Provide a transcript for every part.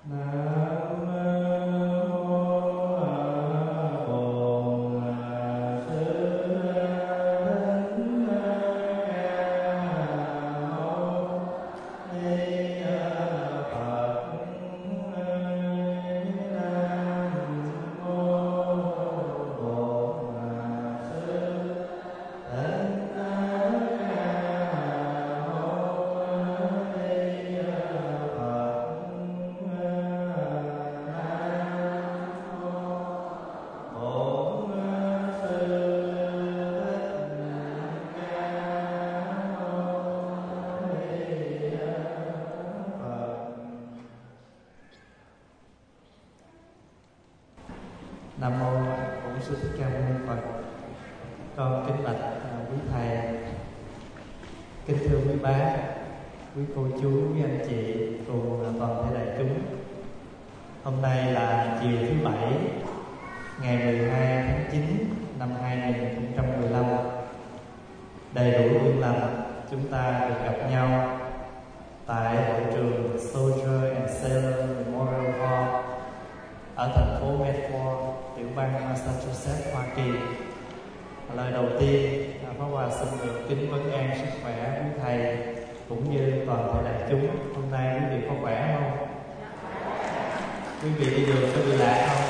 Nam mô Bổn Sư Thích Ca Mâu Ni Phật. Con kính bạch quý thầy, kính thưa quý bác, quý cô chú, quý anh chị cùng toàn thể đại chúng. Hôm nay là chiều thứ Bảy, ngày 12 tháng 9 năm 2015. Đầy đủ duyên lành, chúng ta được gặp nhau tại hội trường Soldier and Sailor Memorial Hall ở thành phố Medford, tiểu bang Massachusetts, Hoa Kỳ. Lời đầu tiên, Pháp Hòa xin được kính vấn an sức khỏe quý thầy cũng như toàn thể đại chúng. Hôm nay quý vị có khỏe không? Quý vị đi đường có bị lạ không?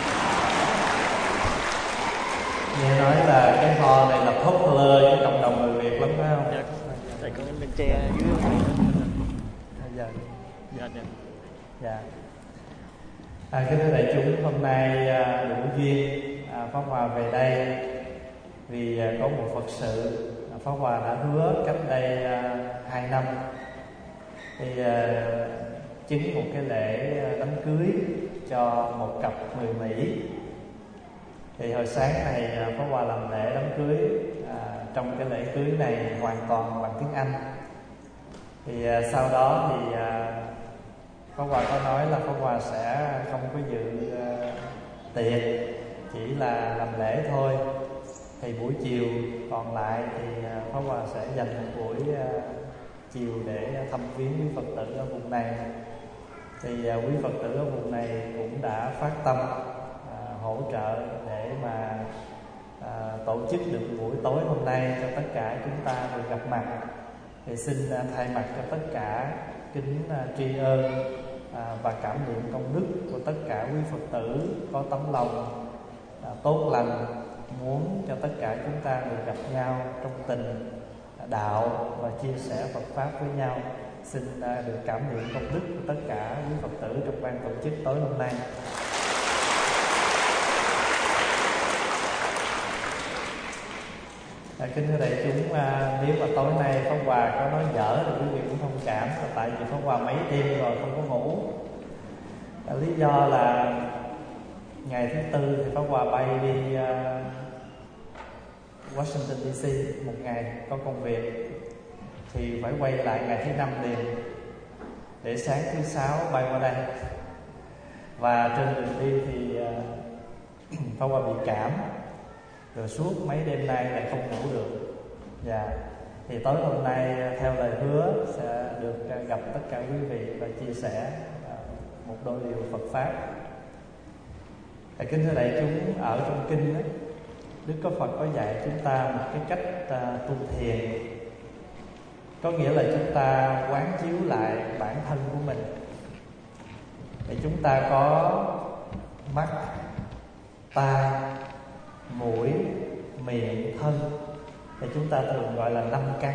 Nghe nói là cái ho này là popular với cộng đồng người Việt lắm phải không? Dạ, tại con lên tre dưới Giờ dạ. Kính thưa đại chúng, hôm nay đủ duyên Pháp Hòa về đây vì có một Phật sự Pháp Hòa đã hứa cách đây 2 năm thì chứng một cái lễ đám cưới cho một cặp người Mỹ. Thì hồi sáng này Pháp Hòa làm lễ đám cưới, trong cái lễ cưới này hoàn toàn bằng tiếng Anh. Thì sau đó thì Pháp Hòa có nói là Pháp Hòa sẽ không có dự tiệc, chỉ là làm lễ thôi. Thì buổi chiều còn lại thì Pháp Hòa sẽ dành một buổi chiều để thăm viếng quý Phật tử ở vùng này. Thì quý Phật tử ở vùng này cũng đã phát tâm hỗ trợ để mà tổ chức được buổi tối hôm nay cho tất cả chúng ta được gặp mặt. Thì xin thay mặt cho tất cả kính tri ân và cảm niệm công đức của tất cả quý Phật tử có tấm lòng tốt lành, muốn cho tất cả chúng ta được gặp nhau trong tình đạo và chia sẻ Phật pháp với nhau. Xin được cảm niệm công đức của tất cả quý Phật tử trong ban tổ chức tối hôm nay. Kính thưa đại chúng, nếu mà tối nay Pháp Hòa có nói dở thì quý vị cũng thông cảm, là tại vì Pháp Hòa mấy đêm rồi không có ngủ. Lý do là ngày thứ Tư thì Pháp Hòa bay đi Washington DC một ngày có công việc, thì phải quay lại ngày thứ Năm liền để sáng thứ Sáu bay qua đây. Và trên đường đi thì Pháp Hòa bị cảm, rồi suốt mấy đêm nay lại không ngủ được. Thì tối hôm nay theo lời hứa sẽ được gặp tất cả quý vị và chia sẻ một đôi điều Phật pháp. Kính thưa đại chúng, ở trong kinh đó, Đức Có Phật có dạy chúng ta một cái cách tu thiền. Có nghĩa là chúng ta quán chiếu lại bản thân của mình. Để chúng ta có mắt, tai, mũi, miệng, thân, thì chúng ta thường gọi là 5 căn.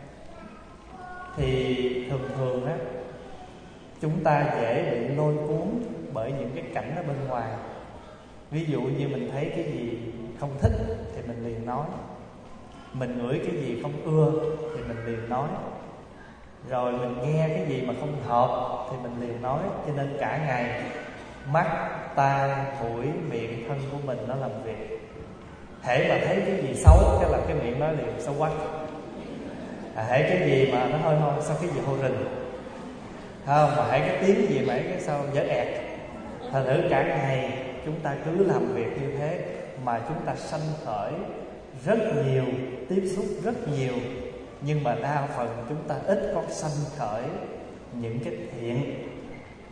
Thì thường á, chúng ta dễ bị lôi cuốn bởi những cái cảnh ở bên ngoài. Ví dụ như mình thấy cái gì không thích thì mình liền nói, mình ngửi cái gì không ưa thì mình liền nói, rồi mình nghe cái gì mà không hợp thì mình liền nói. Cho nên cả ngày mắt, tai, mũi, miệng, thân của mình nó làm việc. Hễ mà thấy cái gì xấu cái là cái miệng nói liền xấu quá. Hễ cái gì mà nó hơi sao cái gì hôi rình, không, mà hễ cái tiếng gì mà cái sao dở ẹt. Thành thử cả ngày chúng ta cứ làm việc như thế mà chúng ta sanh khởi rất nhiều, tiếp xúc rất nhiều, nhưng mà đa phần chúng ta ít có sanh khởi những cái thiện.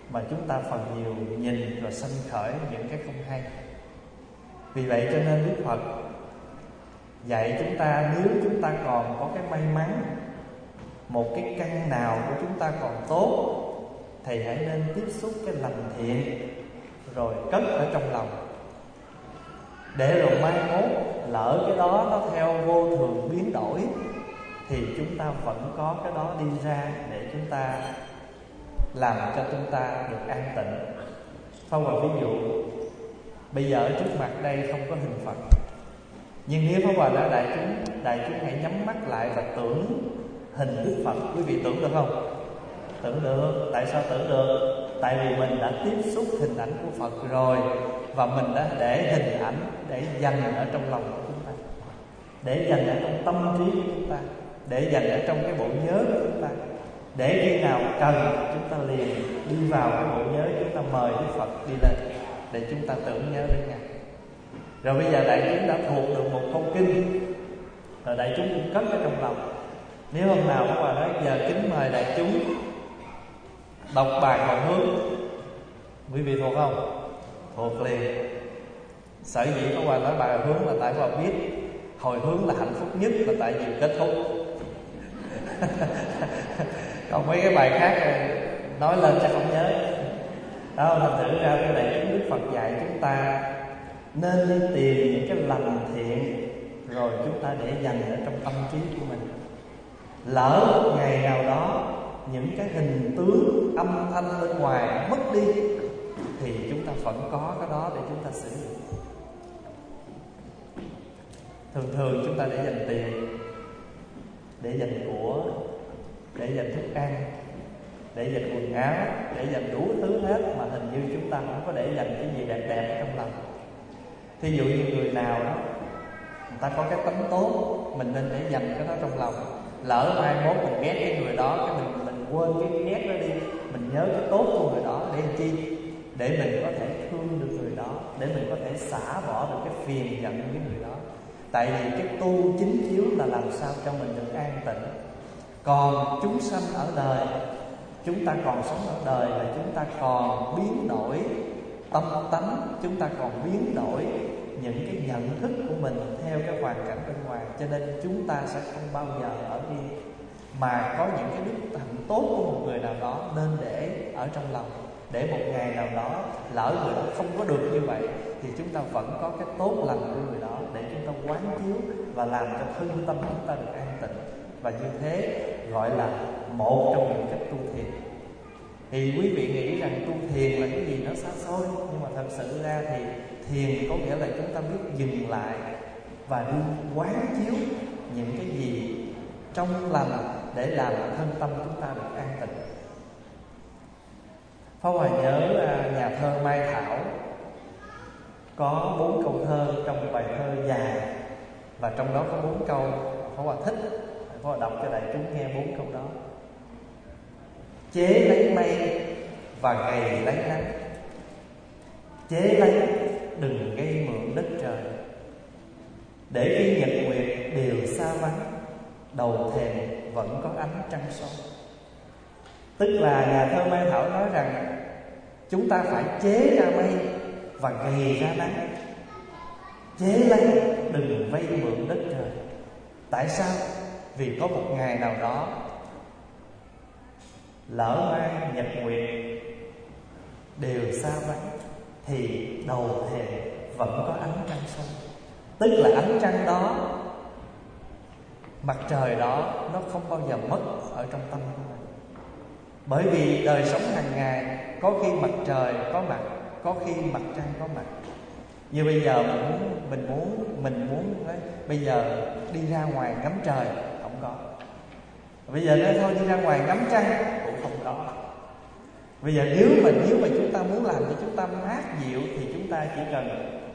mà chúng ta phần nhiều nhìn rồi sanh khởi những cái không hay. Vì vậy cho nên Đức Phật dạy chúng ta, nếu chúng ta còn có cái may mắn, một cái căn nào của chúng ta còn tốt, thì hãy nên tiếp xúc cái lành thiện rồi cất ở trong lòng, để rồi mai mốt lỡ cái đó nó theo vô thường biến đổi thì chúng ta vẫn có cái đó đi ra để chúng ta làm cho chúng ta được an tịnh. Phong vào ví dụ, bây giờ ở trước mặt đây không có hình Phật, nhưng nếu Pháp Hòa nói đại chúng hãy nhắm mắt lại và tưởng hình Đức Phật. Quý vị tưởng được không? Tưởng được. Tại sao tưởng được? Tại vì mình đã tiếp xúc hình ảnh của Phật rồi, và mình đã để hình ảnh để dành ở trong lòng của chúng ta, để dành ở trong tâm trí của chúng ta, để dành ở trong cái bộ nhớ của chúng ta, để khi nào cần chúng ta liền đi vào cái bộ nhớ, chúng ta mời Đức Phật đi lên để chúng ta tưởng nhớ đến Ngài. Rồi bây giờ đại chúng đã thuộc được một câu kinh, rồi đại chúng cũng cất ở trong lòng. Nếu hôm nào Pháp Hòa nói giờ kính mời đại chúng đọc bài hồi hướng, quý vị thuộc không? Thuộc liền. Sở dĩ Pháp Hòa nói bài hồi hướng là tại Pháp Hòa biết hồi hướng là hạnh phúc nhất là tại vì kết thúc. Còn mấy cái bài khác nói lên chắc không nhớ. Đó, thành thử ra cái đại chúng Đức Phật dạy chúng ta nên đi tìm những cái lành thiện, rồi chúng ta để dành ở trong tâm trí của mình. Lỡ một ngày nào đó những cái hình tướng âm thanh bên ngoài mất đi thì chúng ta vẫn có cái đó để chúng ta sử dụng. Thường chúng ta để dành tiền, để dành của, để dành thức ăn, để dành quần áo, để dành đủ thứ hết, mà hình như chúng ta không có để dành cái gì đẹp đẹp ở trong lòng. Thí dụ như người nào đó người ta có cái tánh tốt, mình nên để dành cái đó trong lòng. Lỡ mai mốt mình ghét cái người đó, cái mình quên cái ghét đó đi, mình nhớ cái tốt của người đó để làm chi? Để mình có thể thương được người đó, để mình có thể xả bỏ được cái phiền giận với người đó. Tại vì cái tu chính chiếu là làm sao cho mình được an tịnh. Còn chúng sanh ở đời, chúng ta còn sống ở đời là chúng ta còn biến đổi tâm tánh, chúng ta còn biến đổi những cái nhận thức của mình theo cái hoàn cảnh bên ngoài. Cho nên chúng ta sẽ không bao giờ ở yên, mà có những cái đức hạnh tốt của một người nào đó nên để ở trong lòng, để một ngày nào đó lỡ người đó không có được như vậy thì chúng ta vẫn có cái tốt lành của người đó để chúng ta quán chiếu và làm cho thân tâm chúng ta được an tịnh. Và như thế gọi là một trong những cách tu thiền. Thì quý vị nghĩ rằng tu thiền là cái gì nó xa xôi, nhưng mà thật sự ra thì thiền có nghĩa là chúng ta biết dừng lại và đi quán chiếu những cái gì trong lành để làm thân tâm chúng ta được an tịnh. Pháp Hòa nhớ nhà thơ Mai Thảo có 4 câu thơ trong bài thơ dài, và trong đó có 4 câu Pháp Hòa thích. Pháp Hòa đọc cho đại chúng nghe 4 câu đó. Chế lấy mây và gầy lấy nắng, chế lấy đừng gây mượn đất trời, để khi nhật nguyệt đều xa vắng, đầu thềm vẫn có ánh trăng soi. Tức là nhà thơ Mai Thảo nói rằng chúng ta phải chế ra mây và gầy ra nắng, chế lấy đừng vay mượn đất trời. Tại sao? Vì có một ngày nào đó lỡ mai nhật nguyệt đều xa vắng thì đầu thềm vẫn có ánh trăng soi. Tức là ánh trăng đó, mặt trời đó, nó không bao giờ mất ở trong tâm của mình. Bởi vì đời sống hàng ngày có khi mặt trời có mặt, có khi mặt trăng có mặt. Như bây giờ mình muốn đấy, bây giờ đi ra ngoài ngắm trời không có. Bây giờ nói thôi đi ra ngoài ngắm trăng cũng không có. Bây giờ nếu mà chúng ta muốn làm cho chúng ta mát dịu thì chúng ta chỉ cần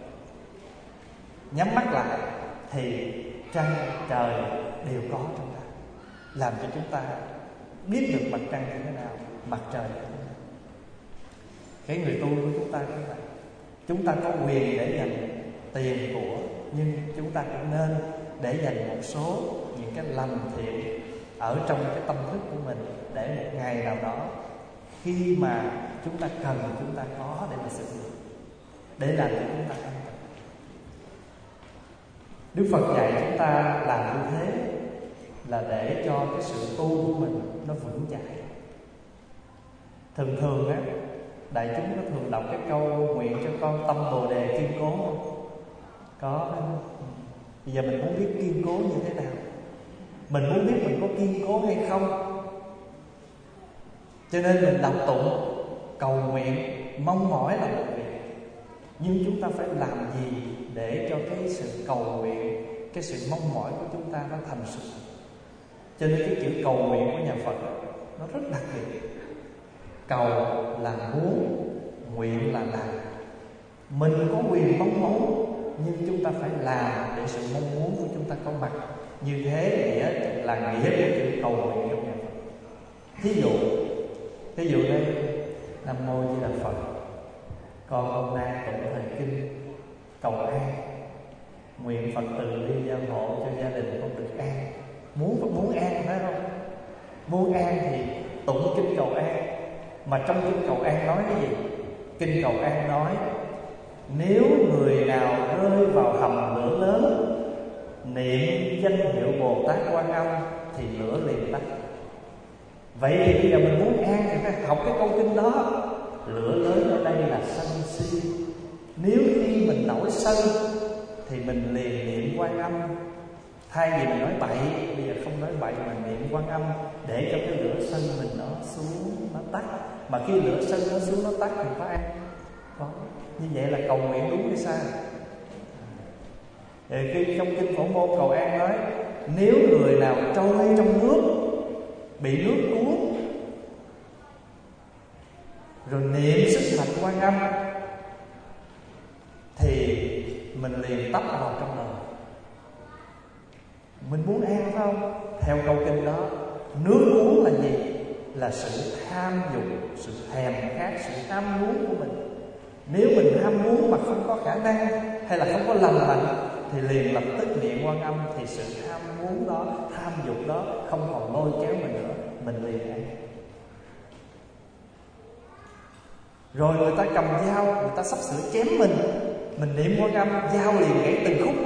nhắm mắt lại thì trăng trời đều có trong ta, làm cho chúng ta biết được mặt trăng như thế nào, mặt trời như thế nào. Cái người tu của chúng ta cũng vậy. Chúng ta có quyền để dành tiền của, nhưng chúng ta cũng nên để dành một số những cái lành thiện ở trong cái tâm thức của mình, để một ngày nào đó khi mà chúng ta cần, chúng ta có để mà sử dụng, để làm cho chúng ta an toàn. Đức Phật dạy chúng ta làm như thế là để cho cái sự tu của mình nó vững chãi. Thường thường á, đại chúng có thường đọc cái câu nguyện cho con tâm Bồ Đề kiên cố không? Có. Bây giờ mình muốn biết kiên cố như thế nào, mình muốn biết mình có kiên cố hay không, cho nên mình đọc tụng cầu nguyện mong mỏi là một việc, nhưng chúng ta phải làm gì để cho cái sự cầu nguyện, cái sự mong mỏi của chúng ta nó thành sự thật. Cho nên cái chữ cầu nguyện của nhà Phật nó rất đặc biệt. Cầu là muốn, nguyện là làm. Mình có quyền mong muốn, nhưng chúng ta phải làm để sự mong muốn của chúng ta có mặt. Như thế là nghĩa của chữ cầu nguyện trong nhà Phật. Thí dụ đây, Nam Mô Di Đà Phật, con hôm nay tụng thời kinh cầu an, nguyện Phật từ bi gia hộ cho gia đình con được an. Muốn an phải không? Muốn an thì tụng kinh cầu an. Mà trong kinh cầu an nói cái gì? Kinh cầu an nói nếu người nào rơi vào hầm lửa lớn, niệm danh hiệu Bồ Tát Quan Âm thì lửa liền tắt. Vậy thì bây giờ mình muốn an thì phải học cái câu kinh đó. Lửa lớn ở đây là sân si. Nếu khi mình nổi sân thì mình liền niệm Quan Âm. Thay vì mình nói bậy, bây giờ không nói bậy mà niệm Quan Âm, để cho cái lửa sân mình nó xuống, nó tắt. Mà khi lửa sân nó xuống, nó tắt thì có an. Có. Như vậy là cầu nguyện đúng hay sai? Khi trong kinh Phổ Môn cầu an nói nếu người nào trôi trong nước, bị nước cuốn, rồi niệm sức mạnh Quan Âm thì mình liền tấp vào trong đời. Mình muốn an phải không? Theo câu kinh đó, nước cuốn là gì? Là sự tham dục, sự thèm khát, sự ham muốn của mình. Nếu mình ham muốn mà không có khả năng hay là không có lành mạnh thì liền lập tức niệm Quan Âm, thì sự ham muốn đó, tham dục đó không còn lôi kéo mình nữa, mình liền an. Rồi người ta cầm dao, người ta sắp sửa chém mình niệm Quan Âm, dao liền gãy từng khúc.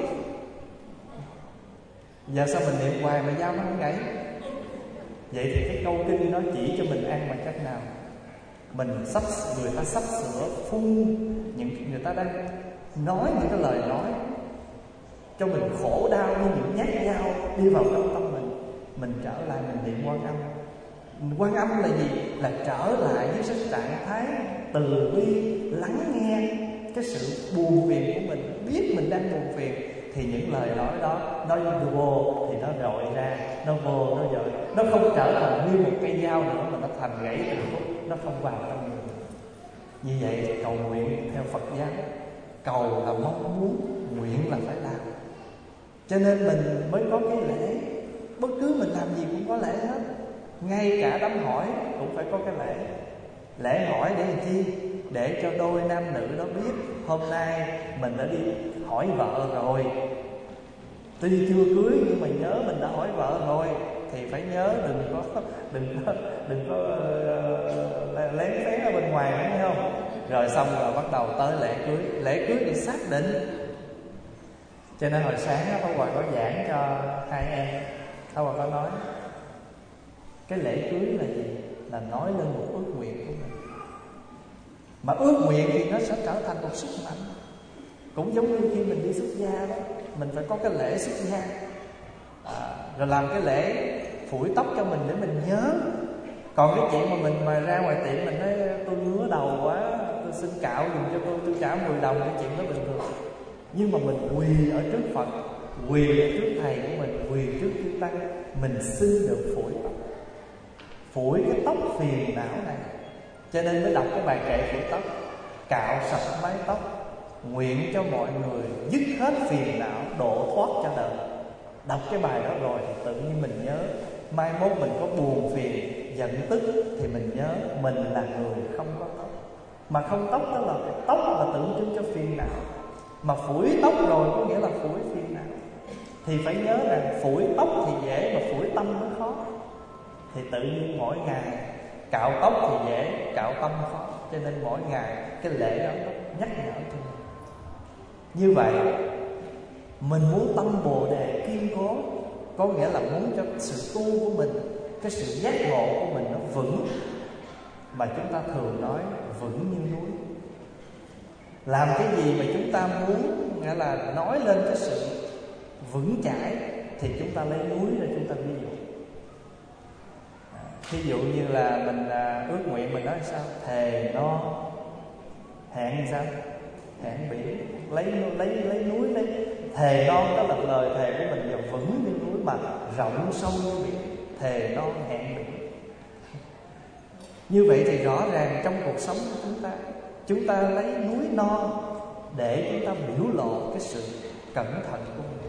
Giờ sao mình niệm hoài mà dao nó không gãy? Vậy thì cái câu kinh nó chỉ cho mình ăn bằng cách nào? Người ta sắp sửa phun người ta đang nói những cái lời nói cho mình khổ đau như những nhát dao đi vào trong tâm mình trở lại mình niệm Quan Âm. Quan Âm là gì? Là trở lại với cái trạng thái từ bi, lắng nghe cái sự buồn phiền của mình, biết mình đang buồn phiền, thì những lời nói đó nó vô thì nó rọi ra, nó vô nó rọi, nó không trở thành như một cây dao nữa mà nó thành gãy từng khúc, nó không vào trong người. Như vậy cầu nguyện theo Phật giáo, cầu là mong muốn, nguyện là phải làm. Cho nên mình mới có cái lễ. Bất cứ mình làm gì cũng có lễ hết. Ngay cả đám hỏi cũng phải có cái lễ. Lễ hỏi để làm chi? Để cho đôi nam nữ đó biết hôm nay mình đã đi hỏi vợ rồi. Tuy chưa cưới nhưng mà nhớ mình đã hỏi vợ rồi, thì phải nhớ đừng có lén phén ở bên ngoài nữa, thấy không? Rồi xong rồi bắt đầu tới lễ cưới. Lễ cưới để xác định. Cho nên hồi sáng Pháp Hòa có giảng cho hai em. Pháp Hòa có nói cái lễ cưới là gì? Là nói lên một ước nguyện của mình. Mà ước nguyện thì nó sẽ trở thành một sức mạnh. Cũng giống như khi mình đi xuất gia đó, mình phải có cái lễ xuất gia, rồi làm cái lễ phủi tóc cho mình để mình nhớ. Còn cái chuyện mà mình mà ra ngoài tiệm mình nói tôi ngứa đầu quá, tôi xin cạo dùm cho tôi trả 10 đồng, cái chuyện đó bình thường. Nhưng mà mình quỳ ở trước Phật, quỳ ở trước thầy của mình, quỳ trước chư tăng, mình xin được phủi tóc, phủi cái tóc phiền não này. Cho nên mới đọc cái bài kệ phủi tóc: cạo sạch mái tóc, nguyện cho mọi người dứt hết phiền não, độ thoát cho đời. Đọc cái bài đó rồi thì tự nhiên mình nhớ, mai mốt mình có buồn phiền, giận tức thì mình nhớ mình là người không có tóc. Mà không tóc đó là tóc là tượng trưng cho phiền não. Mà phủi tóc rồi có nghĩa là phủi phiền não. Thì phải nhớ rằng phủi tóc thì dễ mà phủi tâm nó khó. Thì tự nhiên mỗi ngày Cạo tóc thì dễ, cạo tâm khó. Cho nên mỗi ngày cái lễ đó nó nhắc nhở cho mình. Như vậy mình muốn tâm Bồ Đề kiên cố, có nghĩa là muốn cho sự tu của mình, cái sự giác ngộ của mình nó vững. Mà chúng ta thường nói vững như núi. Làm cái gì mà chúng ta muốn, nghĩa là nói lên cái sự vững chãi, thì chúng ta lấy núi ra chúng ta ví dụ. Ví dụ như là mình ước nguyện, mình nói sao? Thề no hẹn sao? Hẹn biển. Lấy núi, lấy thề non, đó là lời thề của mình, và vững như núi mà rộng sâu như biển. Thề non hẹn biển. Như vậy thì rõ ràng trong cuộc sống của chúng ta lấy núi non để chúng ta biểu lộ cái sự cẩn thận của mình.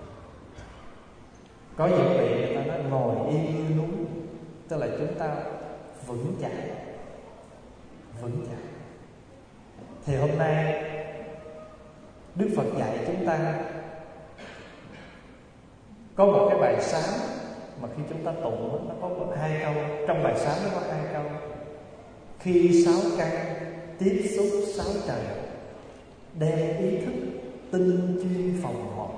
Có những vị người ta nói ngồi yên như núi, tức là chúng ta vững chãi. Thì hôm nay Đức Phật dạy chúng ta có một cái bài sám mà khi chúng ta tụng nó có 2 câu. Trong bài sám nó có 2 câu. Khi 6 căn tiếp xúc 6 trời, đem ý thức tinh chuyên phòng hộ.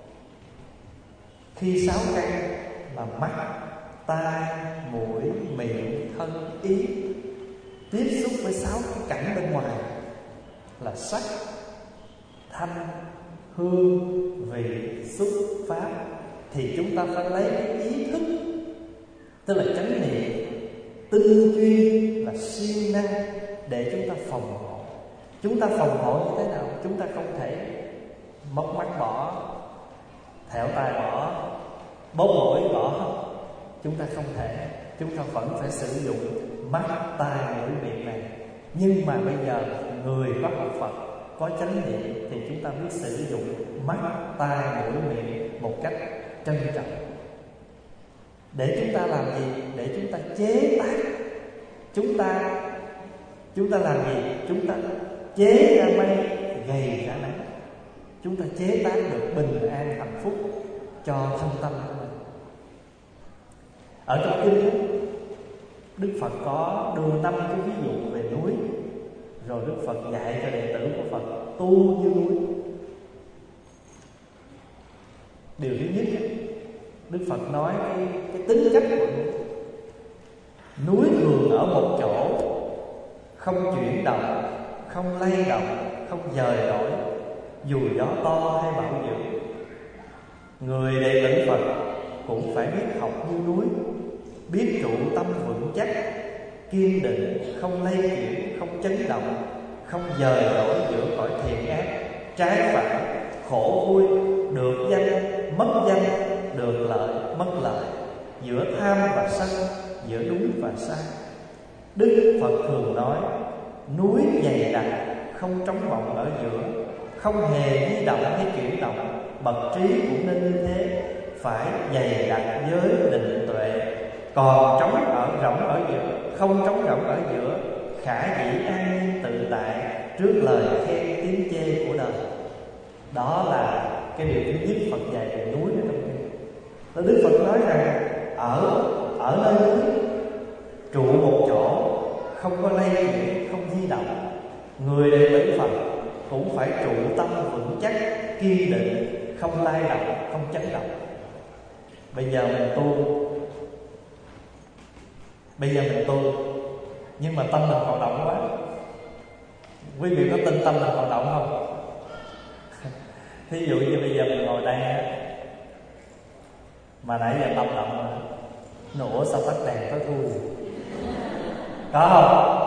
Khi 6 căn là mắt, tai, mũi, miệng, thân, ý tiếp xúc với 6 cái cảnh bên ngoài là sắc, thanh, hương, vị, xúc, pháp, thì chúng ta phải lấy cái ý thức, tức là chánh niệm, tinh chuyên là siêng năng để chúng ta phòng hộ. Chúng ta phòng hộ như thế nào? Chúng ta không thể mất mắt bỏ, thẹo tai bỏ, bóp mũi bỏ. Chúng ta không thể. Chúng ta vẫn phải sử dụng mắt, tai, mũi, miệng này. Nhưng mà bây giờ người có học Phật, có chánh niệm, thì chúng ta biết sử dụng mắt, tai, mũi, miệng một cách trân trọng. Để chúng ta làm gì? Để chúng ta chế tác. Chúng ta làm gì? Chúng ta chế ra mây, gầy ra nắng. Chúng ta chế tác được bình an, hạnh phúc cho thân tâm của mình. Ở trong kinh Đức Phật có đưa 5 cái ví dụ về núi, rồi Đức Phật dạy cho đệ tử của Phật tu như núi. Điều thứ nhất, Đức Phật nói cái tính cách của núi. Núi thường ở một chỗ, không chuyển động, không lay động, không dời đổi, dù gió to hay bão dữ. Người đệ tử Phật cũng phải biết học như núi, biết trụ tâm vững chắc, kiên định, không lay chuyển, không chấn động, không dời đổi giữa cõi thiện ác, trái phải, khổ vui, được danh, mất danh, được lợi, mất lợi, giữa tham và sân, giữa đúng và sai. Đức Phật thường nói núi dày đặc, không trống vọng ở giữa, không hề di động hay chuyển động. Bậc trí cũng nên như thế, phải dày đặc giới định tuệ. Còn rỗng ở giữa, không trống rỗng ở giữa, khả dĩ an nhiên tự tại trước lời khen tiếng chê của đời. Đó là cái điều thứ nhất Phật dạy về núi ở trong kinh. Đức Phật nói rằng ở nơi núi trụ một chỗ, không có lay chuyển, không di động. Người đệ tử Phật cũng phải trụ tâm vững chắc, kiên định, không lay động, không chấn động. Bây giờ mình tu, nhưng mà tâm mình còn động quá. Quý vị có tin tâm mình còn động không? Thí dụ như bây giờ mình ngồi đây mà nãy giờ tâm động nổ sao tắt đèn tối thui, có không?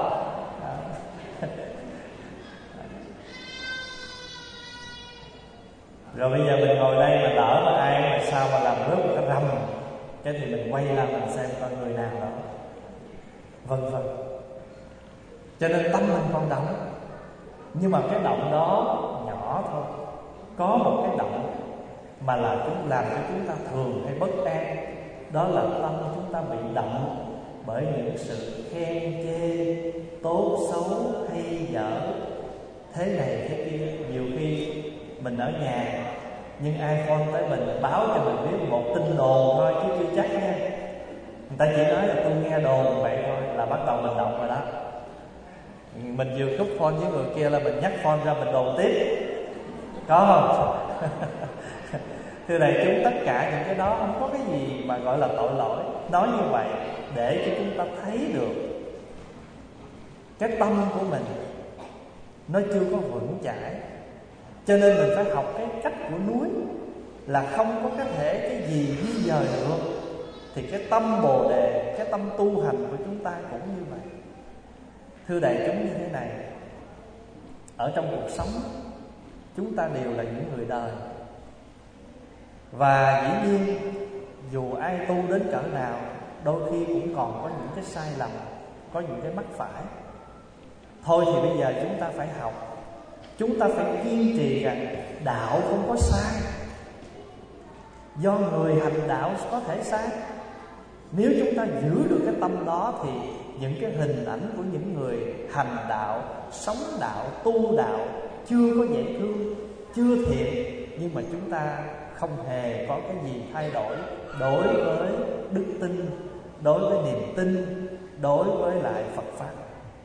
Rồi bây giờ mình ngồi đây mà lỡ mà ai mà sao mà làm rớt một cái râm, cái thì mình quay ra mình xem coi người nào đó, vân vân. Cho nên tâm mình còn động, nhưng mà cái động đó nhỏ thôi. Có một cái động mà chúng làm cho chúng ta thường hay bất an, đó là tâm chúng ta bị động bởi những sự khen chê, tốt xấu hay dở, thế này thế kia. Nhiều khi mình ở nhà nhưng ai phone tới mình báo cho mình biết một tin đồn thôi chứ chưa chắc nha. Người ta chỉ nói là tôi nghe đồn vậy thôi là bắt đầu mình động rồi đó. Mình vừa cúp phone với người kia là mình nhắc phone ra mình đồn tiếp, có không? Thưa đại chúng, tất cả những cái đó không có cái gì mà gọi là tội lỗi. Nói như vậy để cho chúng ta thấy được cái tâm của mình nó chưa có vững chãi. Cho nên mình phải học cái cách của núi, là không có cái thể cái gì di dời được. Thì cái tâm Bồ Đề, cái tâm tu hành của chúng ta cũng như vậy. Thưa đại chúng, như thế này, ở trong cuộc sống chúng ta đều là những người đời. Và dĩ nhiên dù ai tu đến cỡ nào, đôi khi cũng còn có những cái sai lầm, có những cái mắc phải. Thôi thì bây giờ chúng ta phải học, chúng ta phải kiên trì rằng đạo không có sai. Do người hành đạo có thể sai. Nếu chúng ta giữ được cái tâm đó thì những cái hình ảnh của những người hành đạo, sống đạo, tu đạo chưa có dễ thương, chưa thiện, nhưng mà chúng ta không hề có cái gì thay đổi đối với đức tin, đối với niềm tin, đối với lại Phật Pháp.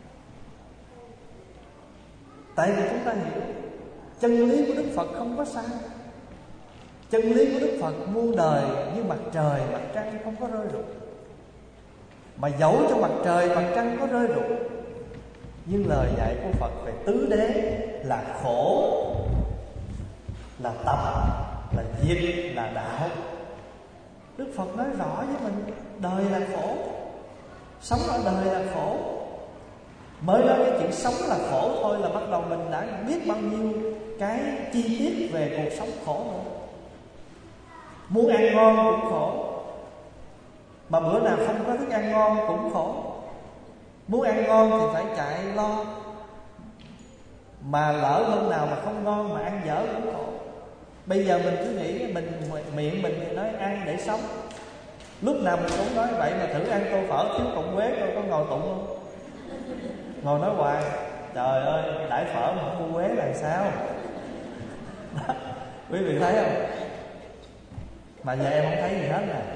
Tại vì chúng ta hiểu chân lý của Đức Phật không có sai. Chân lý của Đức Phật muôn đời như mặt trời, mặt trăng không có rơi rụng. Mà dẫu cho mặt trời, mặt trăng có rơi rụng, nhưng lời dạy của Phật về tứ đế là khổ, là tập, là diệt, là đạo. Đức Phật nói rõ với mình, đời là khổ, sống ở đời là khổ. Mới nói cái chuyện sống là khổ thôi là bắt đầu mình đã biết bao nhiêu cái chi tiết về cuộc sống khổ nữa. Muốn ăn ngon cũng khổ, mà bữa nào không có thức ăn ngon cũng khổ. Muốn ăn ngon thì phải chạy lo, mà lỡ hôm nào mà không ngon mà ăn dở cũng khổ. Bây giờ mình cứ nghĩ mình miệng mình thì nói ăn để sống, lúc nào mình cũng nói vậy, mà thử ăn tô phở thiếu cọng quế coi có ngồi tụng không? Ngồi nói hoài, trời ơi đãi phở mà không mua quế là sao? Đó, quý vị thấy không? Mà giờ em không thấy gì hết nè.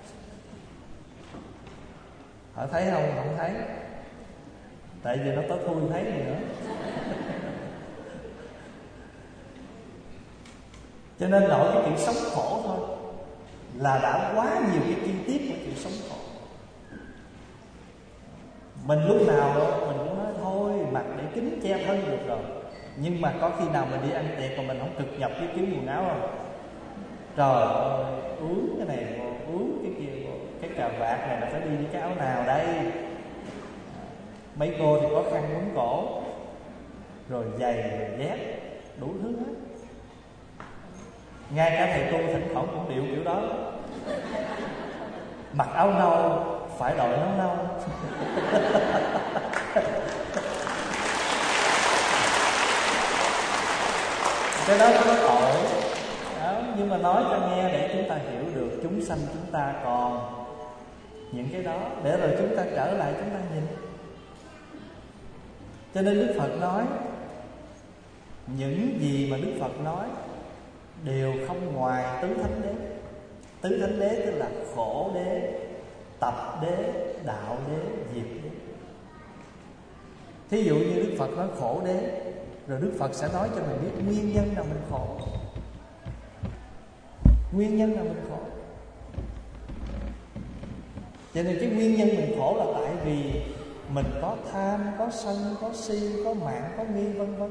Họ thấy không? Không thấy. Tại vì nó tối thui thấy gì nữa. Cho nên nội cái chuyện sống khổ thôi là đã quá nhiều cái chi tiết của chuyện sống khổ. Mình lúc nào mình cũng nói thôi mặc để kín che thân được rồi, nhưng mà có khi nào mình đi ăn tiệc mà mình không cực nhập với kiếm quần áo không? Trời ơi, uống cái này vô, uống cái kia vô, cái cà vạt này là phải đi với cái áo nào đây? Mấy cô thì có khăn quấn cổ, rồi giày, rồi dép, đủ thứ hết. Ngay cả thầy tu thỉnh thoảng cũng điệu kiểu đó. Mặc áo nâu phải đội nón nâu. Cái đó nó có tội đó, nhưng mà nói cho nghe để chúng ta hiểu được chúng sanh chúng ta còn những cái đó, để rồi chúng ta trở lại chúng ta nhìn. Cho nên Đức Phật nói, những gì mà Đức Phật nói đều không ngoài tứ thánh đế. Tứ thánh đế tức là khổ đế, tập đế, đạo đế, diệt đế. Thí dụ như Đức Phật nói khổ đế, rồi Đức Phật sẽ nói cho mình biết nguyên nhân nào mình khổ. Nguyên nhân nào mình khổ. Cho nên cái nguyên nhân mình khổ là tại vì mình có tham, có sân, có si, có mạng, có nghi, vân vân.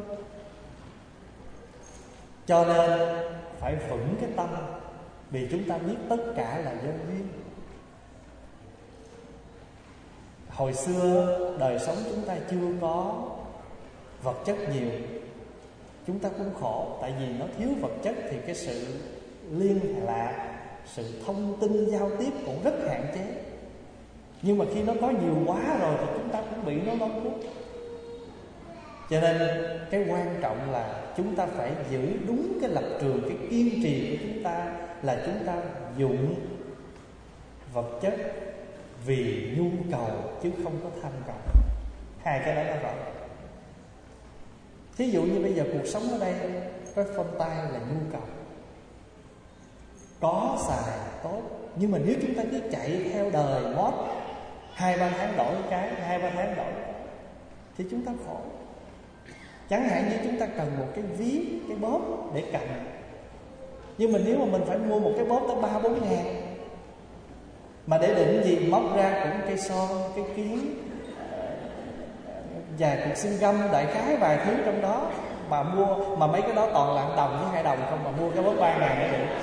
Cho nên phải vững cái tâm, vì chúng ta biết tất cả là do duyên. Hồi xưa đời sống chúng ta chưa có vật chất nhiều, chúng ta cũng khổ. Tại vì nó thiếu vật chất thì cái sự liên lạc, sự thông tin giao tiếp cũng rất hạn chế. Nhưng mà khi nó có nhiều quá rồi thì chúng ta cũng bị nó lôi cuốn. Cho nên cái quan trọng là chúng ta phải giữ đúng cái lập trường, cái kiên trì của chúng ta là chúng ta dụng vật chất vì nhu cầu chứ không có tham cầu. Hai cái đó là rõ. Thí dụ như bây giờ cuộc sống ở đây có phone tay là nhu cầu, có xài tốt, Nhưng mà nếu chúng ta cứ chạy theo đời mót, 2-3 tháng đổi cái, 2-3 tháng đổi cái, thì chúng ta khổ. Chẳng hạn như chúng ta cần một cái ví, cái bóp để cầm. Nhưng mà nếu mà mình phải mua một cái bóp tới 3-4 ngàn, mà để định gì, móc ra cũng cây son, cái kiến, vài cục xương găm, đại khái vài thứ trong đó. Mà mua, mà mấy cái đó toàn là 1 đồng với 2 đồng không, mà mua cái bóp 3 ngàn để định.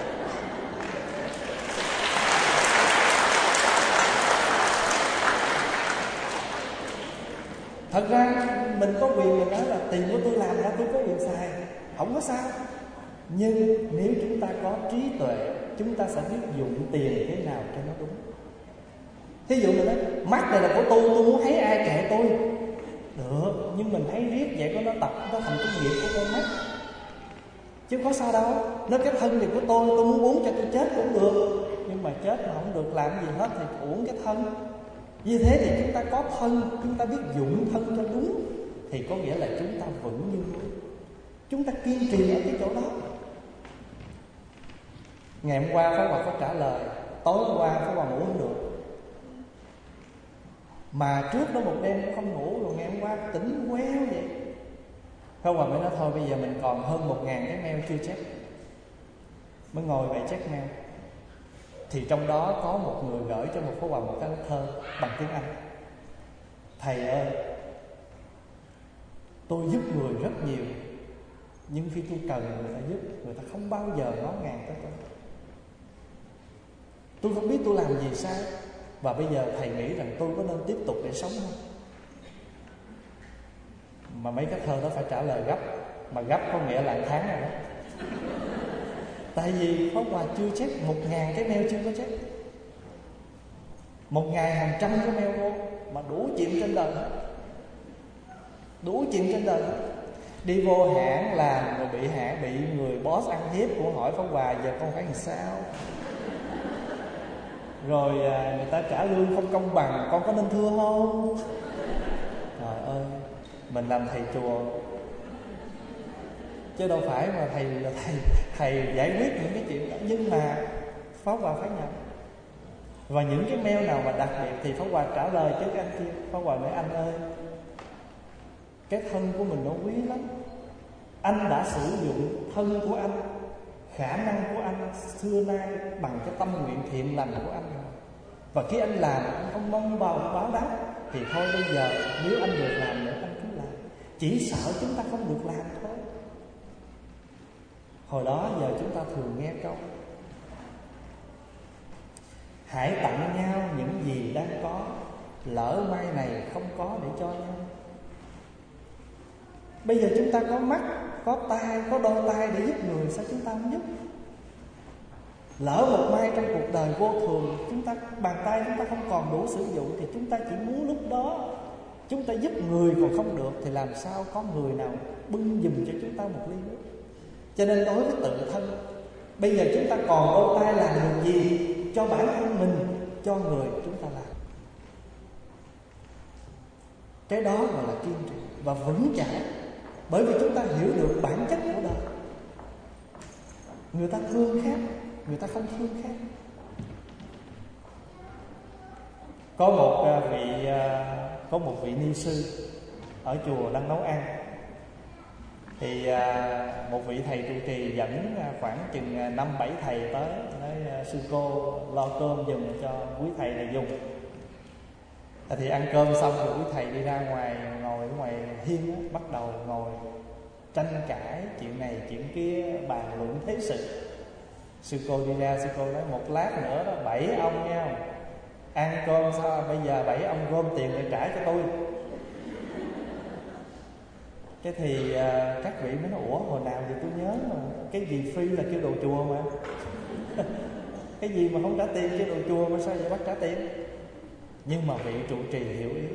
Thật ra mình có quyền mình nói là tiền của tôi làm ra tôi có quyền xài, không có sao. Nhưng nếu chúng ta có trí tuệ, chúng ta sẽ biết dụng tiền thế nào cho nó đúng. Thí dụ mình nói mắt này là của tôi muốn thấy ai kệ tôi. Được, nhưng mình thấy riết vậy có nó tập, nó thành cái nghiệp của con mắt. Chứ có sao đâu. Nói cái thân này của tôi muốn uống cho tôi chết cũng được. Nhưng mà chết mà không được làm gì hết thì uống cái thân. Như thế thì chúng ta có thân, chúng ta biết dụng thân cho đúng, thì có nghĩa là chúng ta vững như núi. Chúng ta kiên trì ở cái chỗ đó. Ngày hôm qua Pháp Hòa có trả lời, tối hôm qua Pháp Hòa ngủ không được. Mà trước đó một đêm cũng không ngủ, rồi ngày hôm qua tỉnh quéo vậy. Pháp Hòa mới nói thôi bây giờ mình còn hơn 1.000 cái mail chưa check. Mới ngồi vậy check mail. Thì trong đó có một người gửi cho Pháp Hòa một cái thơ bằng tiếng Anh. Thầy ơi, tôi giúp người rất nhiều, nhưng khi tôi cần người ta giúp, người ta không bao giờ ngó ngàng tới tôi. Tôi không biết tôi làm gì sai, và bây giờ thầy nghĩ rằng tôi có nên tiếp tục để sống không? Mà mấy cái thơ đó phải trả lời gấp. Mà gấp có nghĩa là 1 tháng rồi đó. Tại vì Pháp Hòa chưa check 1.000 cái mail chưa có check. Một ngày hàng trăm cái mail vô, mà đủ chuyện trên đời hết. Đủ chuyện trên đời hết. Đi vô hãng làm rồi bị người boss ăn hiếp, của hỏi Pháp Hòa giờ con phải làm sao. Rồi người ta trả lương không công bằng, con có nên thưa không? Trời ơi, mình làm thầy chùa chứ đâu phải mà thầy giải quyết những cái chuyện đó. Nhưng mà Pháp Hòa phải nhận. Và những cái mail nào mà đặc biệt thì Pháp Hòa trả lời chứ cái anh kia. Pháp Hòa nói anh ơi, cái thân của mình nó quý lắm. Anh đã sử dụng thân của anh, khả năng của anh xưa nay bằng cái tâm nguyện thiện lành của anh rồi. Và khi anh làm anh không mong báo đáp, thì thôi bây giờ nếu anh được làm nữa anh cứ làm. Chỉ sợ chúng ta không được làm thôi. Hồi đó giờ chúng ta thường nghe câu hãy tặng nhau những gì đang có, lỡ mai này không có để cho nhau. Bây giờ chúng ta có mắt, có tai, có đôi tay để giúp người, sao chúng ta không giúp? Lỡ một mai trong cuộc đời vô thường, chúng ta bàn tay chúng ta không còn đủ sử dụng, thì chúng ta chỉ muốn lúc đó chúng ta giúp người còn không được, thì làm sao có người nào bưng giùm cho chúng ta một ly nước? Cho nên đối với tự thân, bây giờ chúng ta còn đôi tay làm được gì cho bản thân mình, cho người chúng ta làm. Cái đó gọi là kiên trì và vững chãi. Bởi vì chúng ta hiểu được bản chất của đời. Người ta thương khác, người ta không thương khác. Có một vị ni sư ở chùa đang nấu ăn. Thì một vị thầy trụ trì dẫn khoảng chừng 5-7 thầy tới, nói sư cô lo cơm giùm cho quý thầy này dùng. Thì ăn cơm xong rồi quý thầy đi ra ngoài, ngồi ở ngoài hiên đó, bắt đầu ngồi tranh cãi chuyện này chuyện kia, bàn luận thế sự. Sư cô đi ra, sư cô nói một lát nữa đó 7 ông nha, ăn cơm sao bây giờ 7 ông gom tiền để trả cho tôi. Cái thì các vị mới nói ủa hồi nào thì tôi nhớ mà cái gì free là kêu đồ chùa mà cái gì mà không trả tiền kêu đồ chùa mà sao vậy bắt trả tiền. Nhưng mà vị trụ trì hiểu ý.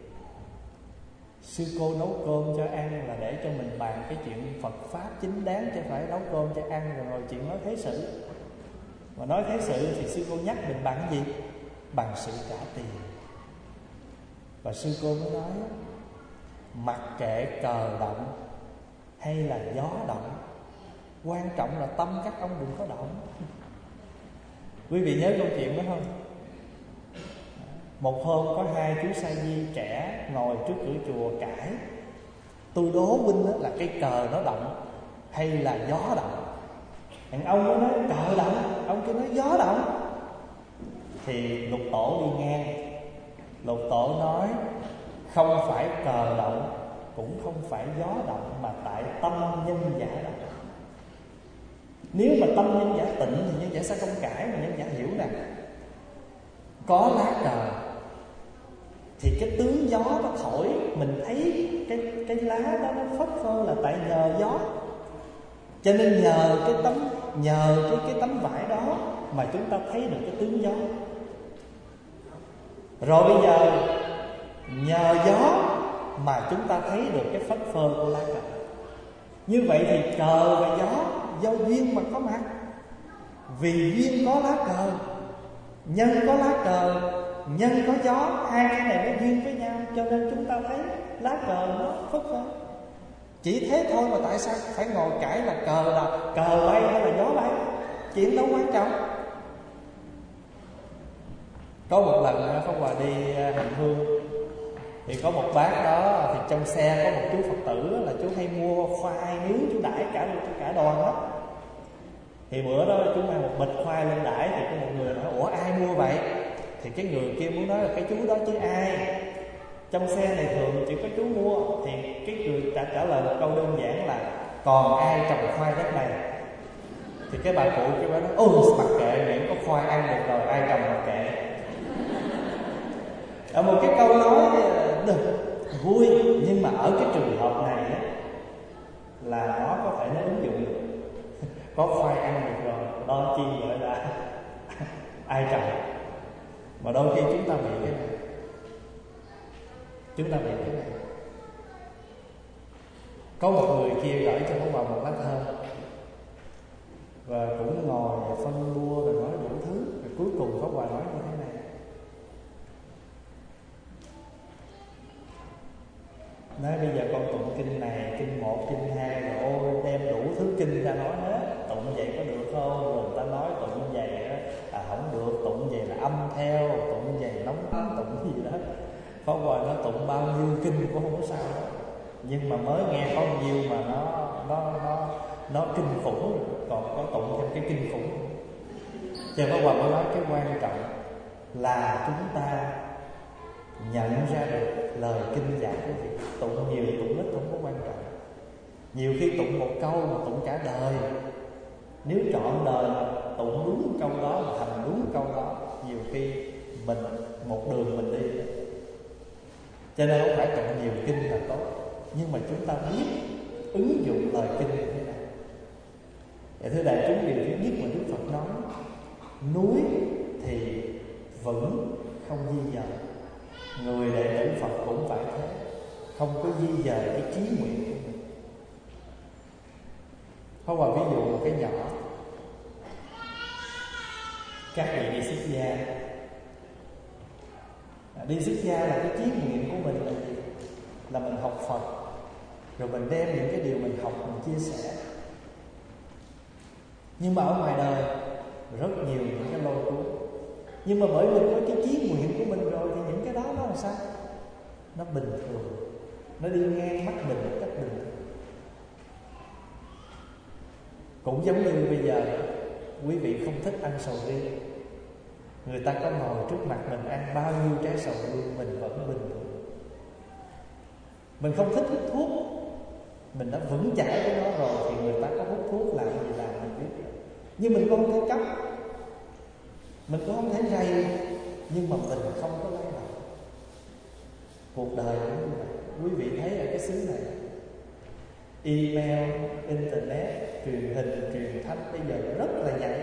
Sư cô nấu cơm cho ăn là để cho mình bàn cái chuyện Phật Pháp chính đáng, chứ phải nấu cơm cho ăn rồi chuyện nói thế sự. Mà nói thế sự thì sư cô nhắc mình bằng gì? Bằng sự trả tiền. Và sư cô mới nói mặc kệ cờ động hay là gió động, quan trọng là tâm các ông đừng có động. Quý vị nhớ câu chuyện đó không? Một hôm có hai chú sa di trẻ ngồi trước cửa chùa cãi. Tôi đố huynh là cái cờ nó động hay là gió động. Thằng ông nó nói cờ động, ông kia nói gió động. Thì Lục Tổ đi ngang. Lục Tổ nói không phải cờ động, cũng không phải gió động, mà tại tâm nhân giả động. Nếu mà tâm nhân giả tịnh thì nhân giả sẽ không cãi, mà nhân giả hiểu rằng có lá cờ thì cái tướng gió nó thổi, mình thấy cái lá đó nó phất phơ là tại nhờ gió. Cho nên nhờ cái tấm vải đó mà chúng ta thấy được cái tướng gió. Rồi bây giờ nhờ gió mà chúng ta thấy được cái phất phơ của lá cờ. Như vậy thì cờ và gió do duyên mà có mặt. Vì duyên có lá cờ, nhân có lá cờ, nhân có gió, hai cái này nó duyên với nhau, cho nên chúng ta thấy lá cờ nó phất phơ. Chỉ thế thôi mà tại sao phải ngồi cãi là cờ bay hay là gió bay? Chuyện đâu quan trọng. Có một lần Pháp Hòa đi hành hương, thì có một bác đó, thì trong xe có một chú Phật tử là chú hay mua khoai nướng chú đãi cả đoàn đó. Thì bữa đó chú mang một bịch khoai lên đãi, thì có một người hỏi ủa ai mua vậy? Thì cái người kia muốn nói là cái chú đó chứ ai, trong xe này thường chỉ có chú mua. Thì cái người trả lời một câu đơn giản là còn ai trồng khoai đất này. Thì cái bà cụ kia bà nói ôi mặc kệ, miễn có khoai ăn được rồi, ai trồng mặc kệ. Ở một cái câu nói được vui, nhưng mà ở cái trường hợp này là nó có thể nó ứng dụng được. Có khoai ăn được rồi, đo chi gọi là ai trồng. Mà đôi khi chúng ta bị cái này, Có một người kia gửi cho Pháp Hòa một lá thơ, và cũng ngồi phân bua rồi nói đủ thứ. Rồi cuối cùng Pháp Hòa nói như thế này: nói bây giờ con tụng kinh này, kinh 1, kinh 2 rồi ôi đem đủ thứ kinh ra nói hết. Tụng vậy có được không? Rồi người ta nói tụng vậy là không được, tụng vậy là âm theo, tụng vậy nóng lắm, tụng gì đó. Pháp Hòa nó tụng bao nhiêu kinh cũng không có sao đó. Nhưng mà mới nghe có nhiêu mà nó kinh khủng rồi, còn có tụng thêm cái kinh khủng. Cho Pháp Hòa mới nói cái quan trọng là chúng ta nhận ra được lời kinh dạy của vị. Tụng nhiều tụng ít không có quan trọng. Nhiều khi tụng một câu mà tụng cả đời. Nếu trọn đời mà tụng đúng câu đó, mà hành đúng câu đó, nhiều khi mình một đường mình đi. Cho nên không phải tụng nhiều kinh là tốt, nhưng mà chúng ta biết ứng dụng lời kinh như thế nào. Và thưa đại chúng, điều thứ nhất mà Đức Phật nói, núi thì vững không di dời. Người đệ tử Phật cũng phải thế, không có di dời cái chí nguyện của mình. Không vào ví dụ một cái nhỏ, các vị đi xuất gia. Đi xuất gia là cái chí nguyện của mình là gì? Là mình học Phật, rồi mình đem những cái điều mình học mình chia sẻ. Nhưng mà ở ngoài đời rất nhiều những cái lôi cuốn. Nhưng mà bởi mình có cái chí nguyện của mình rồi thì những cái đó nó làm sao? Nó bình thường, nó đi ngang mắt mình một cách bình thường. Cũng giống như bây giờ quý vị không thích ăn sầu riêng, người ta có ngồi trước mặt mình ăn bao nhiêu trái sầu riêng mình vẫn bình thường. Mình không thích hút thuốc, mình đã vững chãi với nó rồi thì người ta có hút thuốc làm gì làm mình biết. Nhưng mình không thể cấm, mình cũng không thể rầy, nhưng mà mình không có lay động. Cuộc đời cũng như vậy. Quý vị thấy ở cái xứ này, email, internet, truyền hình, truyền thanh bây giờ rất là nhạy.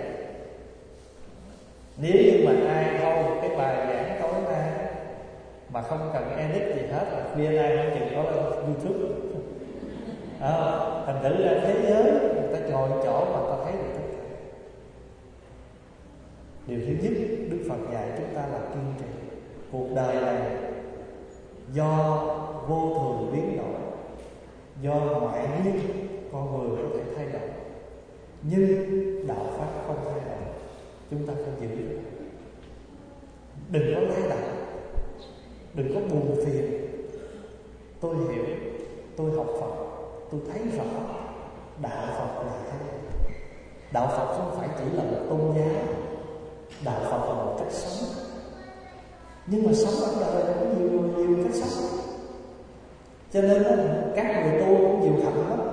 Nếu như mà ai hold một cái bài giảng tối nay mà không cần edit gì hết, là khuya nay không chừng có lên YouTube. Thành thử là thế giới người ta ngồi chỗ mà ta thấy được tất cả. Điều thứ nhất Đức Phật dạy chúng ta là kiên trì. Cuộc đời này do vô thường biến đổi, do ngoại nhiên con người có thể thay đổi, nhưng đạo pháp không thay đổi. chúng ta phải giữ. Đừng có lay động, đừng có buồn phiền. Tôi hiểu, tôi học Phật, tôi thấy rõ đạo Phật là thế. Đạo Phật không phải chỉ là một tôn giáo, đạo Phật là một cách sống. Nhưng mà sống ở đời có nhiều cách sống, cho nên các người tu cũng nhiều hạnh lắm.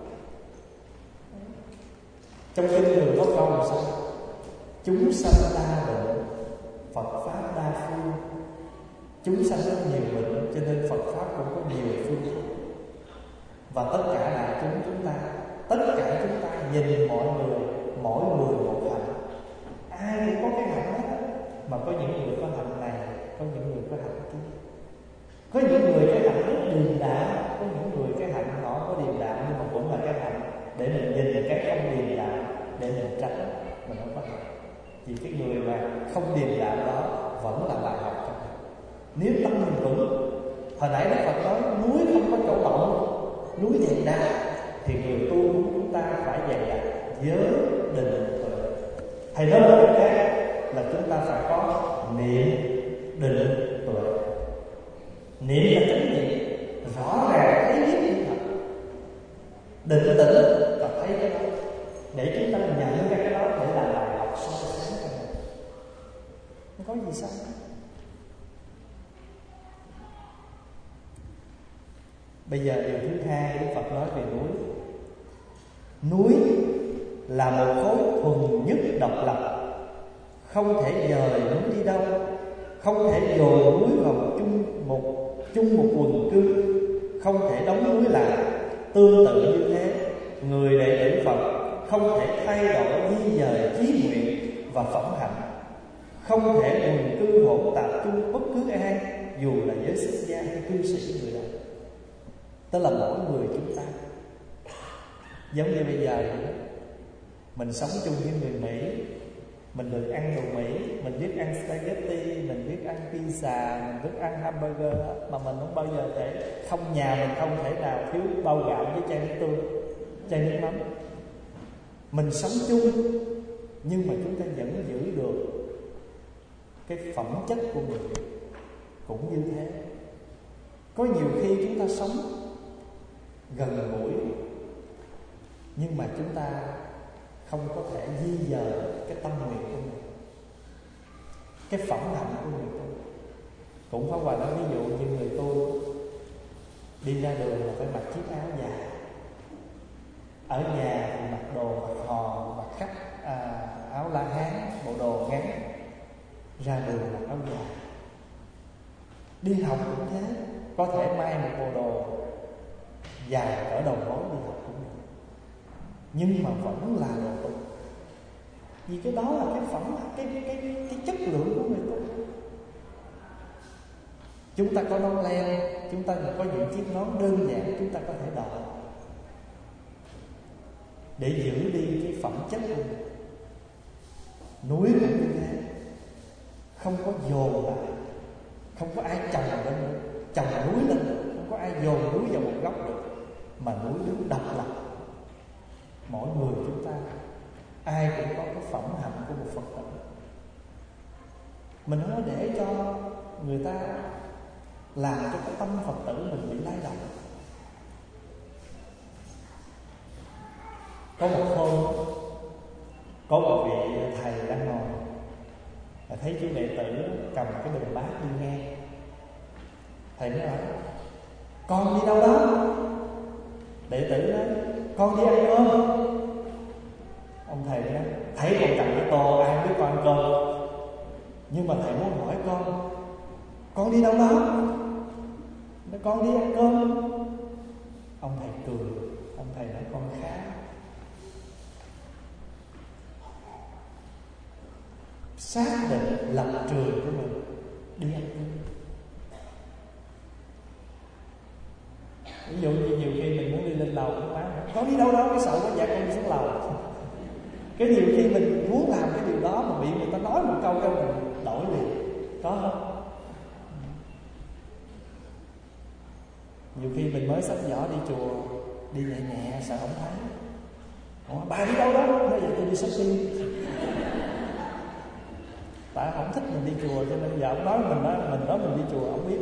Trong kinh Thường có câu là sao? Chúng sanh đa bệnh, Phật pháp đa phương. Chúng sanh rất nhiều bệnh, cho nên Phật pháp cũng có nhiều phương pháp. Và tất cả đại chúng ta, tất cả chúng ta nhìn mọi người, mỗi người một hạnh. Ai cũng có cái hạnh hết, mà có những người có hạnh này, có những người có hạnh kia. Có những người cái hạnh rất điềm đạm, có những người cái hạnh họ có điềm đạm, nhưng mà cũng là cái hạnh để mình nhìn cái không điềm đạm, để mình tránh mình không có hạnh. Vì cái người mà không điềm đạm đó vẫn là bài học cho mình. Nếu tâm mình vững, hồi nãy Đức Phật nói núi không có chỗ động, núi dày đặc, thì người tu chúng ta phải dày đặc giới định tuệ. Thầy nói một cách khác là chúng ta phải có niệm định tuệ. Niệm là chánh niệm, rõ ràng thấy biết như thật. Định tĩnh và thấy cái đó, để chúng ta nhận ra cái đó để làm bài học soi sáng cho mình. Không có gì sai. Bây giờ điều thứ hai Đức Phật nói về núi. Núi là một khối thuần nhất độc lập, không thể dời núi đi đâu, không thể dồn núi vào chung một quần cư, không thể đóng núi lại. Tương tự như thế, người đệ tử Phật không thể thay đổi di dời chí nguyện và phẩm hạnh, không thể quần cư hỗn tạp chung bất cứ ai, dù là giới xuất gia hay cư sĩ người đó. Tức là mỗi người chúng ta giống như bây giờ mình sống chung với người Mỹ, mình được ăn đồ Mỹ, mình biết ăn spaghetti, mình biết ăn pizza, mình biết ăn hamburger, mà mình không bao giờ để không, nhà mình không thể nào thiếu bao gạo với chai nước tương, chai nước mắm. Mình sống chung nhưng mà chúng ta vẫn giữ được cái phẩm chất của người Việt. Cũng như thế, có nhiều khi chúng ta sống gần gũi nhưng mà chúng ta không có thể di dời cái tâm nguyện của mình, cái phẩm hạnh của người tu. Cũng Pháp Hòa nói ví dụ như người tu đi ra đường là phải mặc chiếc áo dài, ở nhà thì mặc đồ mặc hò, mặc khắc áo La Hán, bộ đồ ngắn, ra đường mặc áo dài. Đi học cũng thế, có thể may một bộ đồ dài cỡ đầu gối đi học cũng được, nhưng mà vẫn là đồ tu. Vì cái đó là cái phẩm, cái chất lượng của người tu. Chúng ta có nón len, chúng ta có những chiếc nón đơn giản chúng ta có thể đội để giữ đi cái phẩm chất của mình. Núi cũng như thế, không có dồn lại, không có ai chồng lên nữa, chồng núi lên, không có ai dồn núi vào một góc được, mà núi đứng độc lập. Mỗi người chúng ta ai cũng có cái phẩm hạnh của một Phật tử. Mình không có để cho người ta làm cho cái tâm Phật tử mình bị lay động. Có một hôm, có một vị thầy đang ngồi, thấy chú đệ tử cầm cái bình bát đi ngang. Thầy nói là con đi đâu đó? Đệ tử nói con đi ăn cơm. Ông thầy nói thấy con cầm cái tô, ai biết con ăn cơm. Nhưng mà thầy muốn hỏi con đi đâu đó? Nói con đi ăn cơm. Ông thầy cười, ông thầy nói con khá. Xác định lập trường của mình, đi ăn cơm. Ví dụ như nhiều khi mình muốn đi lên lầu, con đi đâu đó, cái sợ quá dạ con đi xuống lầu. Cái nhiều khi mình muốn làm cái điều đó mà bị người ta nói một câu cái mình đổi liền. Có không? Nhiều khi mình mới xách giỏ đi chùa, đi nhẹ nhẹ sợ không thấy. Bà đi đâu đó? Nói vậy tôi đi shopping. Tại không thích mình đi chùa, cho nên giờ ông nói mình đi chùa, ông biết.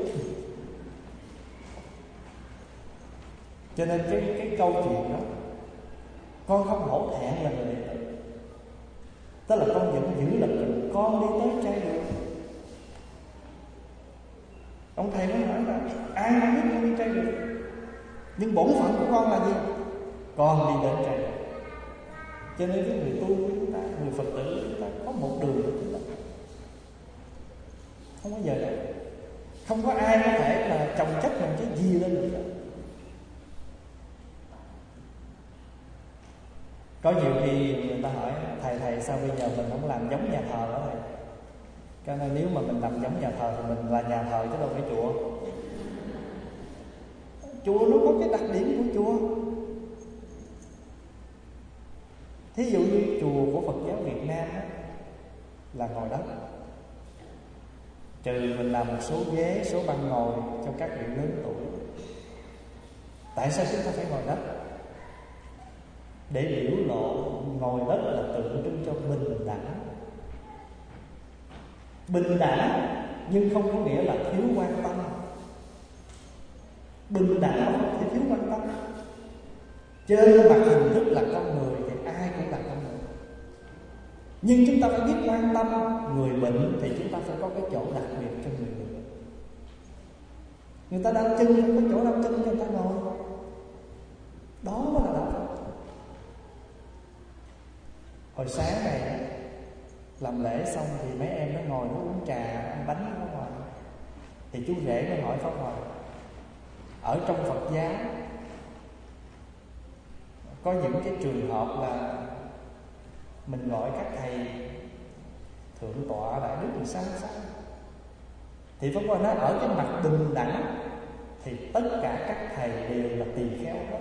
Cho nên cái câu chuyện đó, con không hổ thẹn là người đệ tử. Tức là con vẫn giữ lập trường, con đi tới trai đường. Ông thầy mới hỏi là ai không biết con đi trai đường, nhưng bổn phận của con là gì? Con đi đến trai đường. Cho nên cái người tu của chúng ta, người Phật tử của chúng ta có một đường của chúng ta, không có giờ đâu. Không có ai có thể là chồng chất mình cái gì lên được đâu. Có nhiều khi người ta hỏi thầy sao bây giờ mình không làm giống nhà thờ đó thầy? Cho nên nếu mà mình làm giống nhà thờ thì mình là nhà thờ chứ đâu phải chùa. Chùa nó có cái đặc điểm của chùa. Thí dụ như chùa của Phật giáo Việt Nam đó, là ngồi đất. Trừ mình làm một số ghế, số băng ngồi cho các vị lớn tuổi. Tại sao chúng ta phải ngồi đất? Để biểu lộ ngồi đất là tượng trưng cho bình đẳng. Bình đẳng nhưng không có nghĩa là thiếu quan tâm. Bình đẳng không thể thiếu quan tâm. Trên mặt hình thức là con người thì ai cũng là con người. Nhưng chúng ta phải biết quan tâm. Người bệnh thì chúng ta phải có cái chỗ đặc biệt cho người bệnh. Người ta đau chân, không có chỗ đau chân cho người ta ngồi. Đó mới là đạo Phật. Hồi sáng này làm lễ xong thì mấy em nó ngồi nó uống trà, ăn bánh ở ngoài. Thì chú rể nó hỏi Pháp Hòa, ở trong Phật giáo có những cái trường hợp là mình gọi các thầy thượng tọa đại đức thì sao? Thì Pháp Hòa nói ở cái mặt bình đẳng thì tất cả các thầy đều là tỳ kheo hết.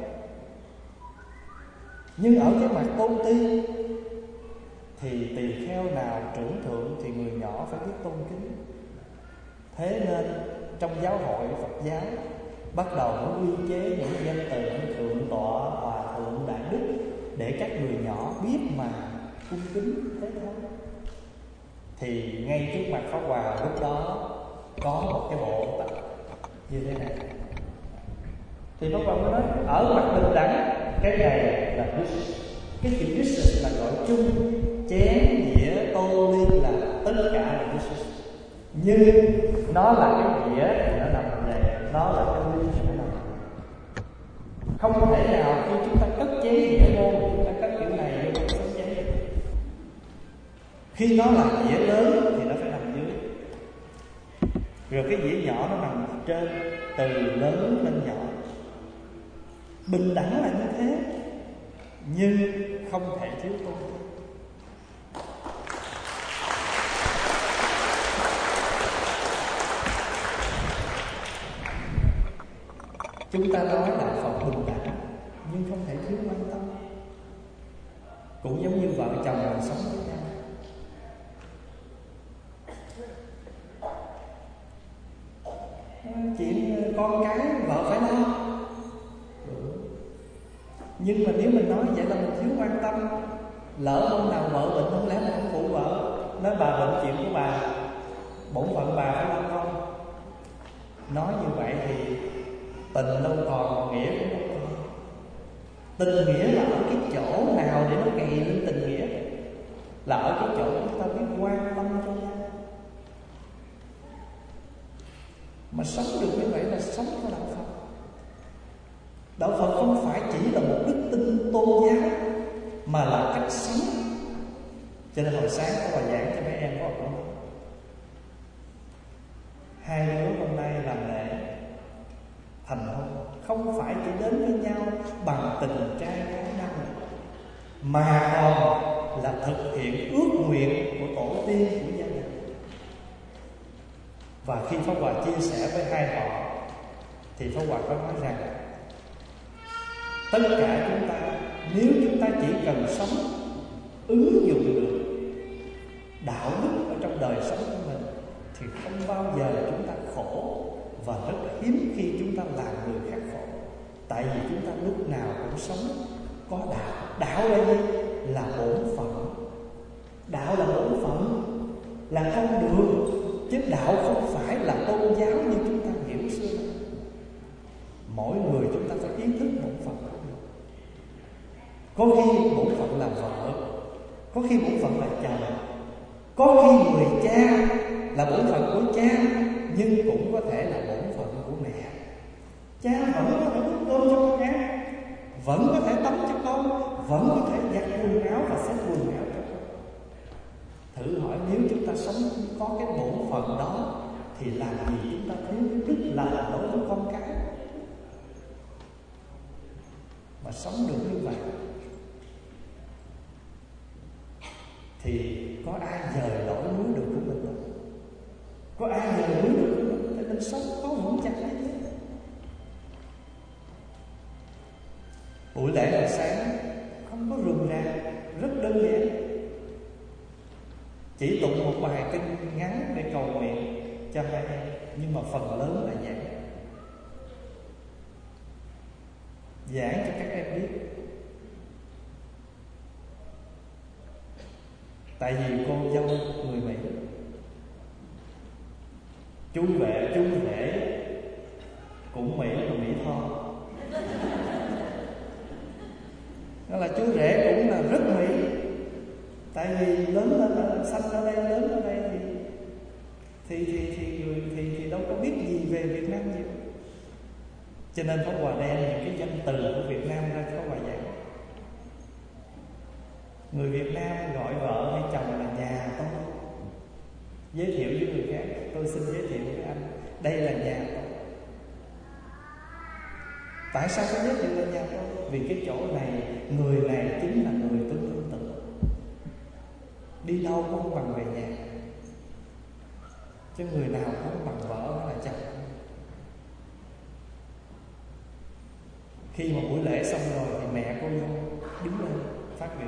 Nhưng ở cái mặt tôn ti thì tỳ kheo nào trưởng thượng thì người nhỏ phải biết tôn kính. Thế nên trong giáo hội Phật giáo bắt đầu nó quy chế những danh từ như thượng tọa, hòa thượng, đại đức để các người nhỏ biết mà cung kính thế thôi. Thì ngay trước mặt Pháp Hòa lúc đó có một cái bộ tập như thế này. Thì Pháp Hòa mới nói ở mặt bình đẳng cái này là Đức. Cái chữ Đức là gọi chung, chén, dĩa, tô, ly là tất cả là Đức. Nhưng nó là cái dĩa thì nó nằm ở đây, nó là cái ly thì nó nằm. Không thể nào khi chúng ta cất chén dĩa vô, chúng ta cất kiểu này vô trong sớm chén. Khi nó là dĩa lớn thì nó phải nằm dưới. Rồi cái dĩa nhỏ nó nằm trên, từ lớn lên nhỏ. Bình đẳng là như thế, nhưng không thể thiếu tôn kính. Chúng ta nói là Phật bình đẳng, nhưng không thể thiếu quan tâm. Cũng giống như vợ chồng mình sống với nhau. Chuyện con cái vợ phải lo. Nhưng mà nếu mình nói vậy là mình thiếu quan tâm. Lỡ hôm nào vợ bệnh không lẽ mình không phụ vợ. Nói bà bệnh chuyện của bà, bổn phận bà phải lo con. Nói như vậy thì tình đâu còn, nghĩa cũng đâu còn. Tình nghĩa là ở cái chỗ nào để nó gầy lên tình nghĩa? Là ở cái chỗ chúng ta biết quan tâm cho nhau. Mà sống được như vậy là sống theo đạo Phật. Đạo Phật không phải chỉ là một đức tin tôn giáo, mà là cách sống. Cho nên hồi sáng có bài giảng cho mấy em có học. Hai đứa hôm nay làm lễ thành hôn, không phải chỉ đến với nhau bằng tình trai gái nam, mà còn là thực hiện ước nguyện của tổ tiên của gia đình. Và khi Pháp Hòa chia sẻ với hai họ thì Pháp Hòa có nói rằng tất cả chúng ta, nếu chúng ta chỉ cần sống ứng dụng được đạo đức ở trong đời sống của mình thì không bao giờ chúng ta khổ. Và rất hiếm khi chúng ta làm người khác khổ. Tại vì chúng ta lúc nào cũng sống có đạo. Đạo là gì? Là bổn phận. Đạo là bổn phận. là con đường, chứ đạo không phải là tôn giáo như chúng ta hiểu xưa. Mỗi người chúng ta phải ý thức bổn phận của mình. Có khi bổn phận là vợ, có khi bổn phận là chồng, có khi người cha là bổn phận của cha, nhưng cũng có thể là bổn phận của mẹ. Cha vẫn có thể nấu cơm cho con ăn, vẫn có thể tắm cho con, vẫn có thể giặt quần áo và xếp quần áo cho con. Thử hỏi nếu chúng ta sống có cái bổn phận đó thì làm gì chúng ta thiếu cái đức lành đối với con cái mà sống được như vậy thì có ai dời nổi núi được của mình đâu. Có ai dời núi được của mình, thì mình sống có vững chắc như thế. Buổi lễ hồi sáng không có rườm rà, rất đơn giản, chỉ tụng một bài kinh ngắn để cầu nguyện cho hai em, nhưng mà phần lớn là giảng cho các em biết. Tại vì cô dâu người Mỹ, chú rể cũng Mỹ mà Mỹ Tho, đó là chú rể cũng là rất Mỹ. Tại vì lớn lên sanh ở đây, lớn ở đây thì đâu có biết gì về Việt Nam nhiều, cho nên Pháp Hòa đem những cái danh từ của Việt Nam ra cho Pháp Hòa giảng. Người Việt Nam gọi vợ hay chồng là nhà tôi. Giới thiệu với người khác, tôi xin giới thiệu với anh, đây là nhà tôi. Tại sao tôi giới thiệu là nhà tôi? Vì cái chỗ này, người này chính là người tôi tin tưởng. Đi đâu cũng không bằng về nhà, chứ người nào cũng bằng vợ hay là chồng. Khi mà buổi lễ xong rồi thì mẹ cô dâu đứng lên phát biểu.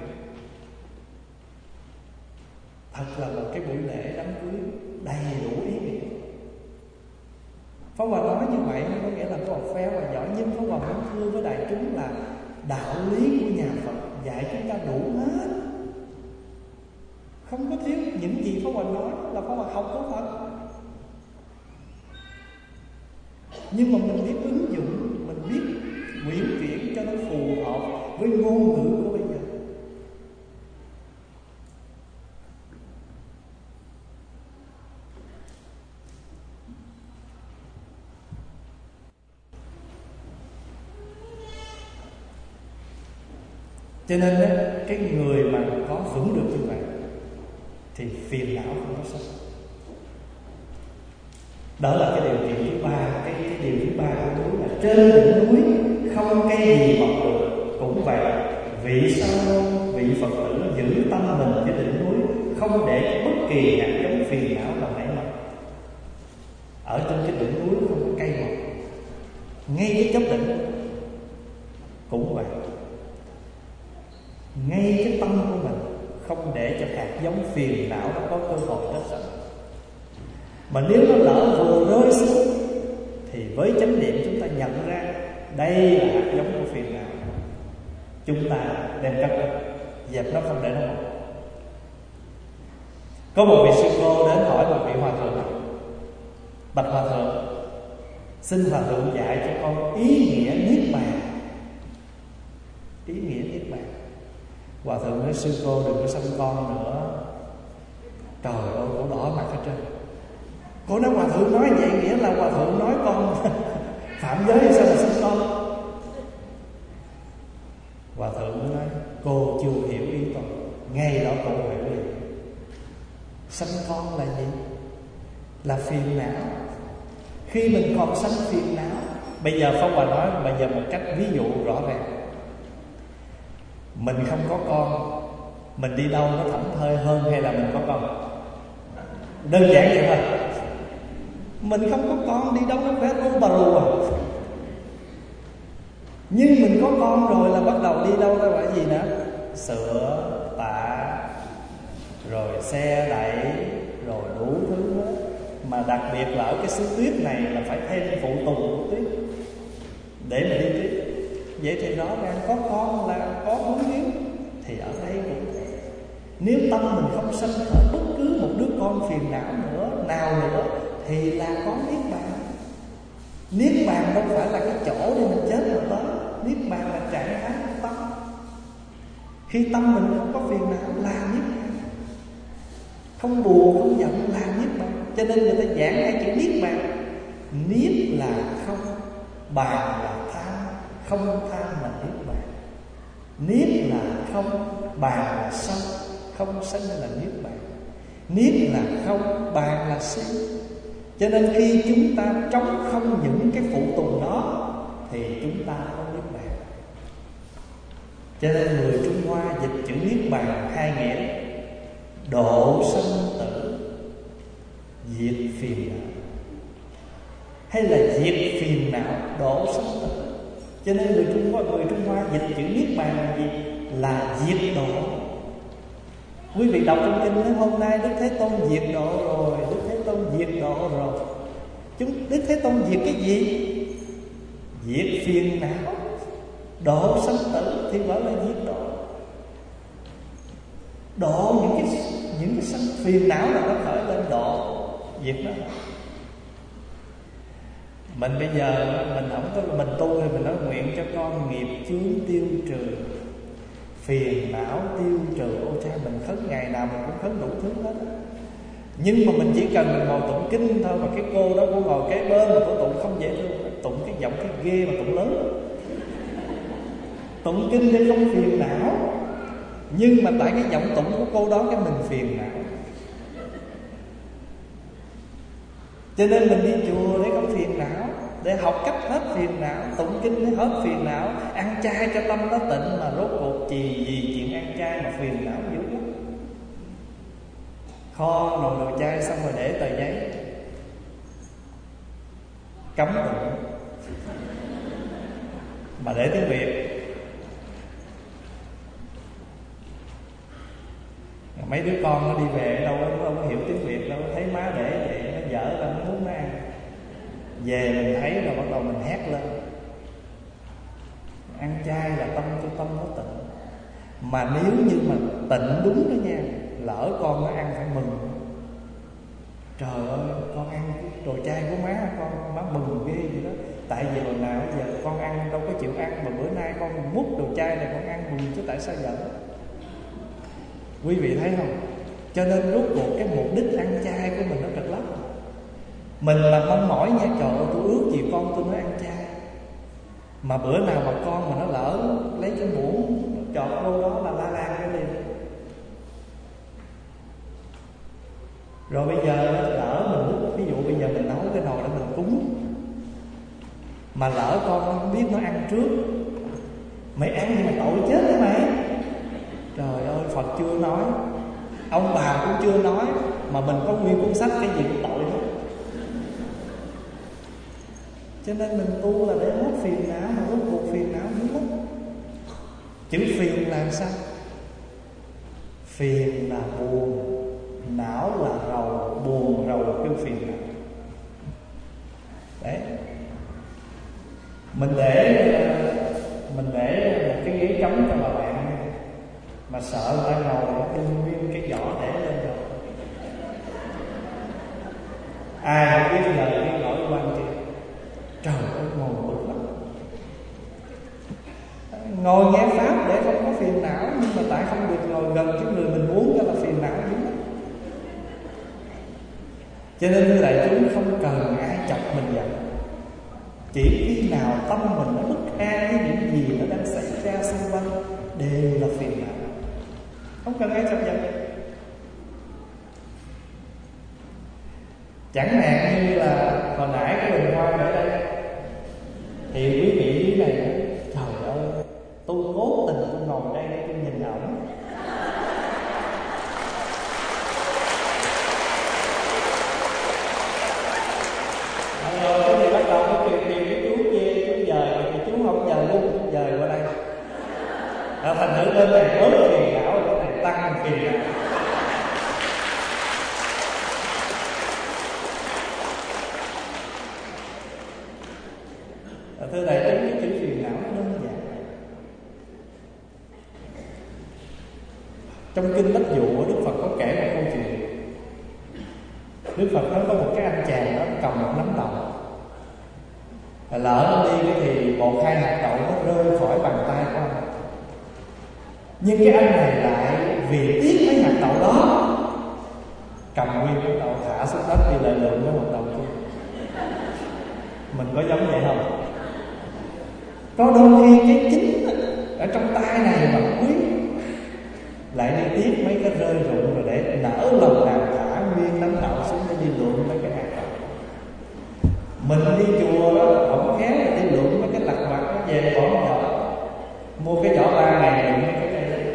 Thật là một cái buổi lễ đám cưới đầy đủ ý nghĩa. Pháp Hòa nói như vậy không có nghĩa là Pháp Hòa pheo và giỏi, nhưng Pháp Hòa muốn thưa với đại chúng là đạo lý của nhà Phật dạy chúng ta đủ hết, không có thiếu. Những gì Pháp Hòa nói là Pháp Hòa học của Phật, nhưng mà mình biết ứng dụng, mình biết quyển chuyển cho nó phù hợp với ngôn ngữ của bây giờ. Cho nên cái người mà có vững được như vậy thì phiền não không có sao. Đó là cái điều kiện thứ ba. Cái điều thứ ba của núi là trên đỉnh núi không cây gì mọc được. Cũng vậy, vị sa môn, vị Phật tử giữ tâm mình trên đỉnh núi, không để bất kỳ hạt giống phiền não nào nảy mầm. Ở trên cái đỉnh núi không có cây mọc, ngay cái chóp đỉnh cũng vậy. Ngay cái tâm của mình không để cho hạt giống phiền não nó có cơ hội hết sạch. Mà nếu nó lỡ vừa rơi xuống thì với chánh niệm chúng ta nhận ra đây là hạt giống của phiền não, chúng ta đem cắt dẹp nó, không để nó mọc. Có một vị sư cô đến hỏi một vị hòa thượng: bạch hòa thượng, xin hòa thượng dạy cho con ý nghĩa niết bàn. Ý nghĩa niết bàn. Hòa thượng nói: sư cô đừng có sanh con nữa. Trời ơi, cổ đỏ mặt hết trơn. Cô nói hòa thượng nói vậy nghĩa là hòa thượng nói con phạm giới hay sao mà sanh con? Hòa thượng nói: cô chưa hiểu ý tôi. Ngay đó cô hiểu liền. Sanh con là gì? Là phiền não. Khi mình còn sanh phiền não, bây giờ Pháp Hòa nói bây giờ một cách ví dụ rõ ràng. Mình không có con, mình đi đâu nó thảnh thơi hơn hay là mình có con? Đơn giản vậy thôi. Mình không có con, đi đâu nó khỏe lu bà lùa. Nhưng mình có con rồi là bắt đầu đi đâu ra phải gì nữa? Sữa, tạ, rồi xe đẩy, rồi đủ thứ hết. Mà đặc biệt là ở cái xứ tuyết này là phải thêm phụ tùng của tuyết để mà đi tiếp. Vậy thì rõ ràng có con là có vướng víu. Thì ở đây cũng vậy. Nếu tâm mình không sanh khởi bất cứ một đứa con phiền não nào nữa thì là có niết bàn. Niết bàn đâu phải là cái chỗ để mình chết mà tới. Niết bàn là trạng thái của tâm. Khi tâm mình không có phiền não là niết bàn. Không buồn, không giận là niết bàn. Cho nên người ta giảng hai chữ niết bàn. Niết là không, bàn là tham. Không tham là niết bàn. Niết là không, bàn là sanh. Không sanh là niết bàn. Niết là không, bàn là sinh. Cho nên khi chúng ta trống không những cái phụ tùng đó thì chúng ta có niết bàn. Cho nên người Trung Hoa dịch chữ niết bàn hai nghĩa: độ sanh tử, diệt phiền não. Hay là diệt phiền não, độ sanh tử. Cho nên người Trung Hoa dịch chữ niết bàn là gì? Là diệt độ. Quý vị đọc trong kinh nói hôm nay Đức Thế Tôn diệt độ rồi, Đức Thế Tôn diệt độ rồi. Đức Thế Tôn diệt cái gì? Diệt phiền não, độ sanh tử thì gọi là diệt độ. Độ những cái sanh phiền não là nó khởi lên, độ diệt nó. Mình bây giờ mình không có, mình tu thì mình nói nguyện cho con nghiệp chướng tiêu trừ, phiền não tiêu trừ. Ôi cha, mình khấn ngày nào mình cũng khấn đủ thứ hết. Nhưng mà mình chỉ cần mình ngồi tụng kinh thôi, mà cái cô đó cũng ngồi kế bên mà cô tụng không dễ thương, tụng cái giọng cái ghê mà tụng lớn. Tụng kinh thì không phiền não, nhưng mà tại cái giọng tụng của cô đó cái mình phiền não. Cho nên mình đi chùa để không phiền não, để học cách hết phiền não, tụng kinh để hết phiền não, ăn chay cho tâm nó tịnh. Mà rốt cuộc vì chuyện ăn chay mà phiền não dữ lắm. Kho nồi đồ chay xong rồi để tờ giấy cấm tụng, mà để tiếng Việt. Mấy đứa con nó đi về đâu có hiểu tiếng Việt đâu, thấy má để vậy nó dở ra, nó muốn nó ăn. Về mình thấy rồi bắt đầu mình hét lên. Ăn chay là tâm cho tâm nó tịnh. Mà nếu như mà tịnh đúng đó nha, lỡ con nó ăn phải mừng. Trời ơi, con ăn đồ chay của má mừng ghê vậy đó. Tại vì hồi nào giờ con ăn đâu có chịu ăn, mà bữa nay con múc đồ chay này con ăn mừng chứ tại sao giận. Quý vị thấy không? Cho nên rốt cuộc cái mục đích ăn chay của mình nó trật lắm. Mình là mong mỏi nha, trời ơi tôi ước gì con tôi nó ăn chay. Mà bữa nào mà con mà nó lỡ lấy cái muỗng chọt vô đó là la lan cái liền. Rồi bây giờ lỡ mình, ví dụ bây giờ mình nấu cái nồi để mình cúng, mà lỡ con nó không biết nó ăn trước, mày ăn thì mày tội chết đấy mày. Trời ơi, Phật chưa nói, ông bà cũng chưa nói, mà mình có nguyên cuốn sách cái gì cũng tội hết. Cho nên mình tu là để hết phiền não, mà rốt cuộc phiền não dữ lắm. Chữ phiền là sao? Phiền là buồn, não là rầu, buồn rầu kêu phiền não. Đấy. Mình để một cái ghế trống cho bà bạn, mà sợ người ta ngồi đương nguyên cái vỏ để lên rồi. Ai không biết lời cái lỗi quan kia. Trời ơi, ngồi bực lắm. Ngồi nghe pháp để không có phiền não, nhưng mà tại không được ngồi gần cái người mình muốn cho là phiền não dữ lắm. Cho nên như đại chúng không cần ai chọc mình giận. Chỉ khi nào tâm mình nó bất an với những gì nó đang xảy ra xung quanh đều là phiền não. Không cần ai chọc giận. Chẳng hạn như là hồi nãy cái bình hoa ở đây, thì quý vị dưới này, trời ơi, tôi cố tình tôi ngồi đây để tôi nhìn ổng. Rồi cái gì bắt đầu có kêu cái chú kia, chú dời, thì chú không dời luôn, chú dời qua đây. Thành thử bên này bớt phiền não, bên này tăng phiền não. Thưa đại chúng, cái chữ phiền não đơn giản. Trong kinh Bách Dụ, Đức Phật có kể một câu chuyện. Đức Phật nói có một cái anh chàng đó cầm một nắm đậu, lỡ nó đi thì một hai hạt đậu nó rơi khỏi bàn tay của anh. Nhưng cái anh này lại vì tiếc mấy hạt đậu đó, cầm nguyên cái đậu thả xuống đất đi lại lượm với một đậu kia. Mình có giống vậy không? Có đôi khi cái chính ở trong tay này mà quý, lại đi tiếc mấy cái rơi rụng rồi để nở lòng nào thả nguyên nắm đậu xuống để đi lượm mấy cái hạt đậu. Mình đi chùa đó không khéo là đi lượm mấy cái lặt vặt nó về bỏ vỏ, mua cái vỏ 3 ngày đựng mấy cái này,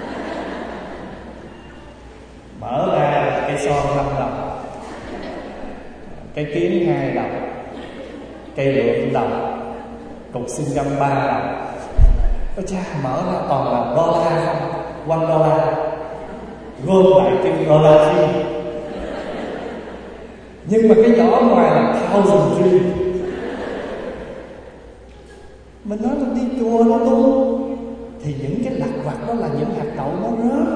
mở ra cây son 5 đồng, cây kiếm 2 đồng, cây lượm đồng, cục xương găm 3 đồng. Ôi cha, mở ra toàn là đô la không, $1, gom lại kêu đô la chi. Nhưng mà cái vỏ ngoài là thousand tree. Mình nói mình đi chùa nó tu thì những cái lặt vặt đó là những hạt đậu nó rớt.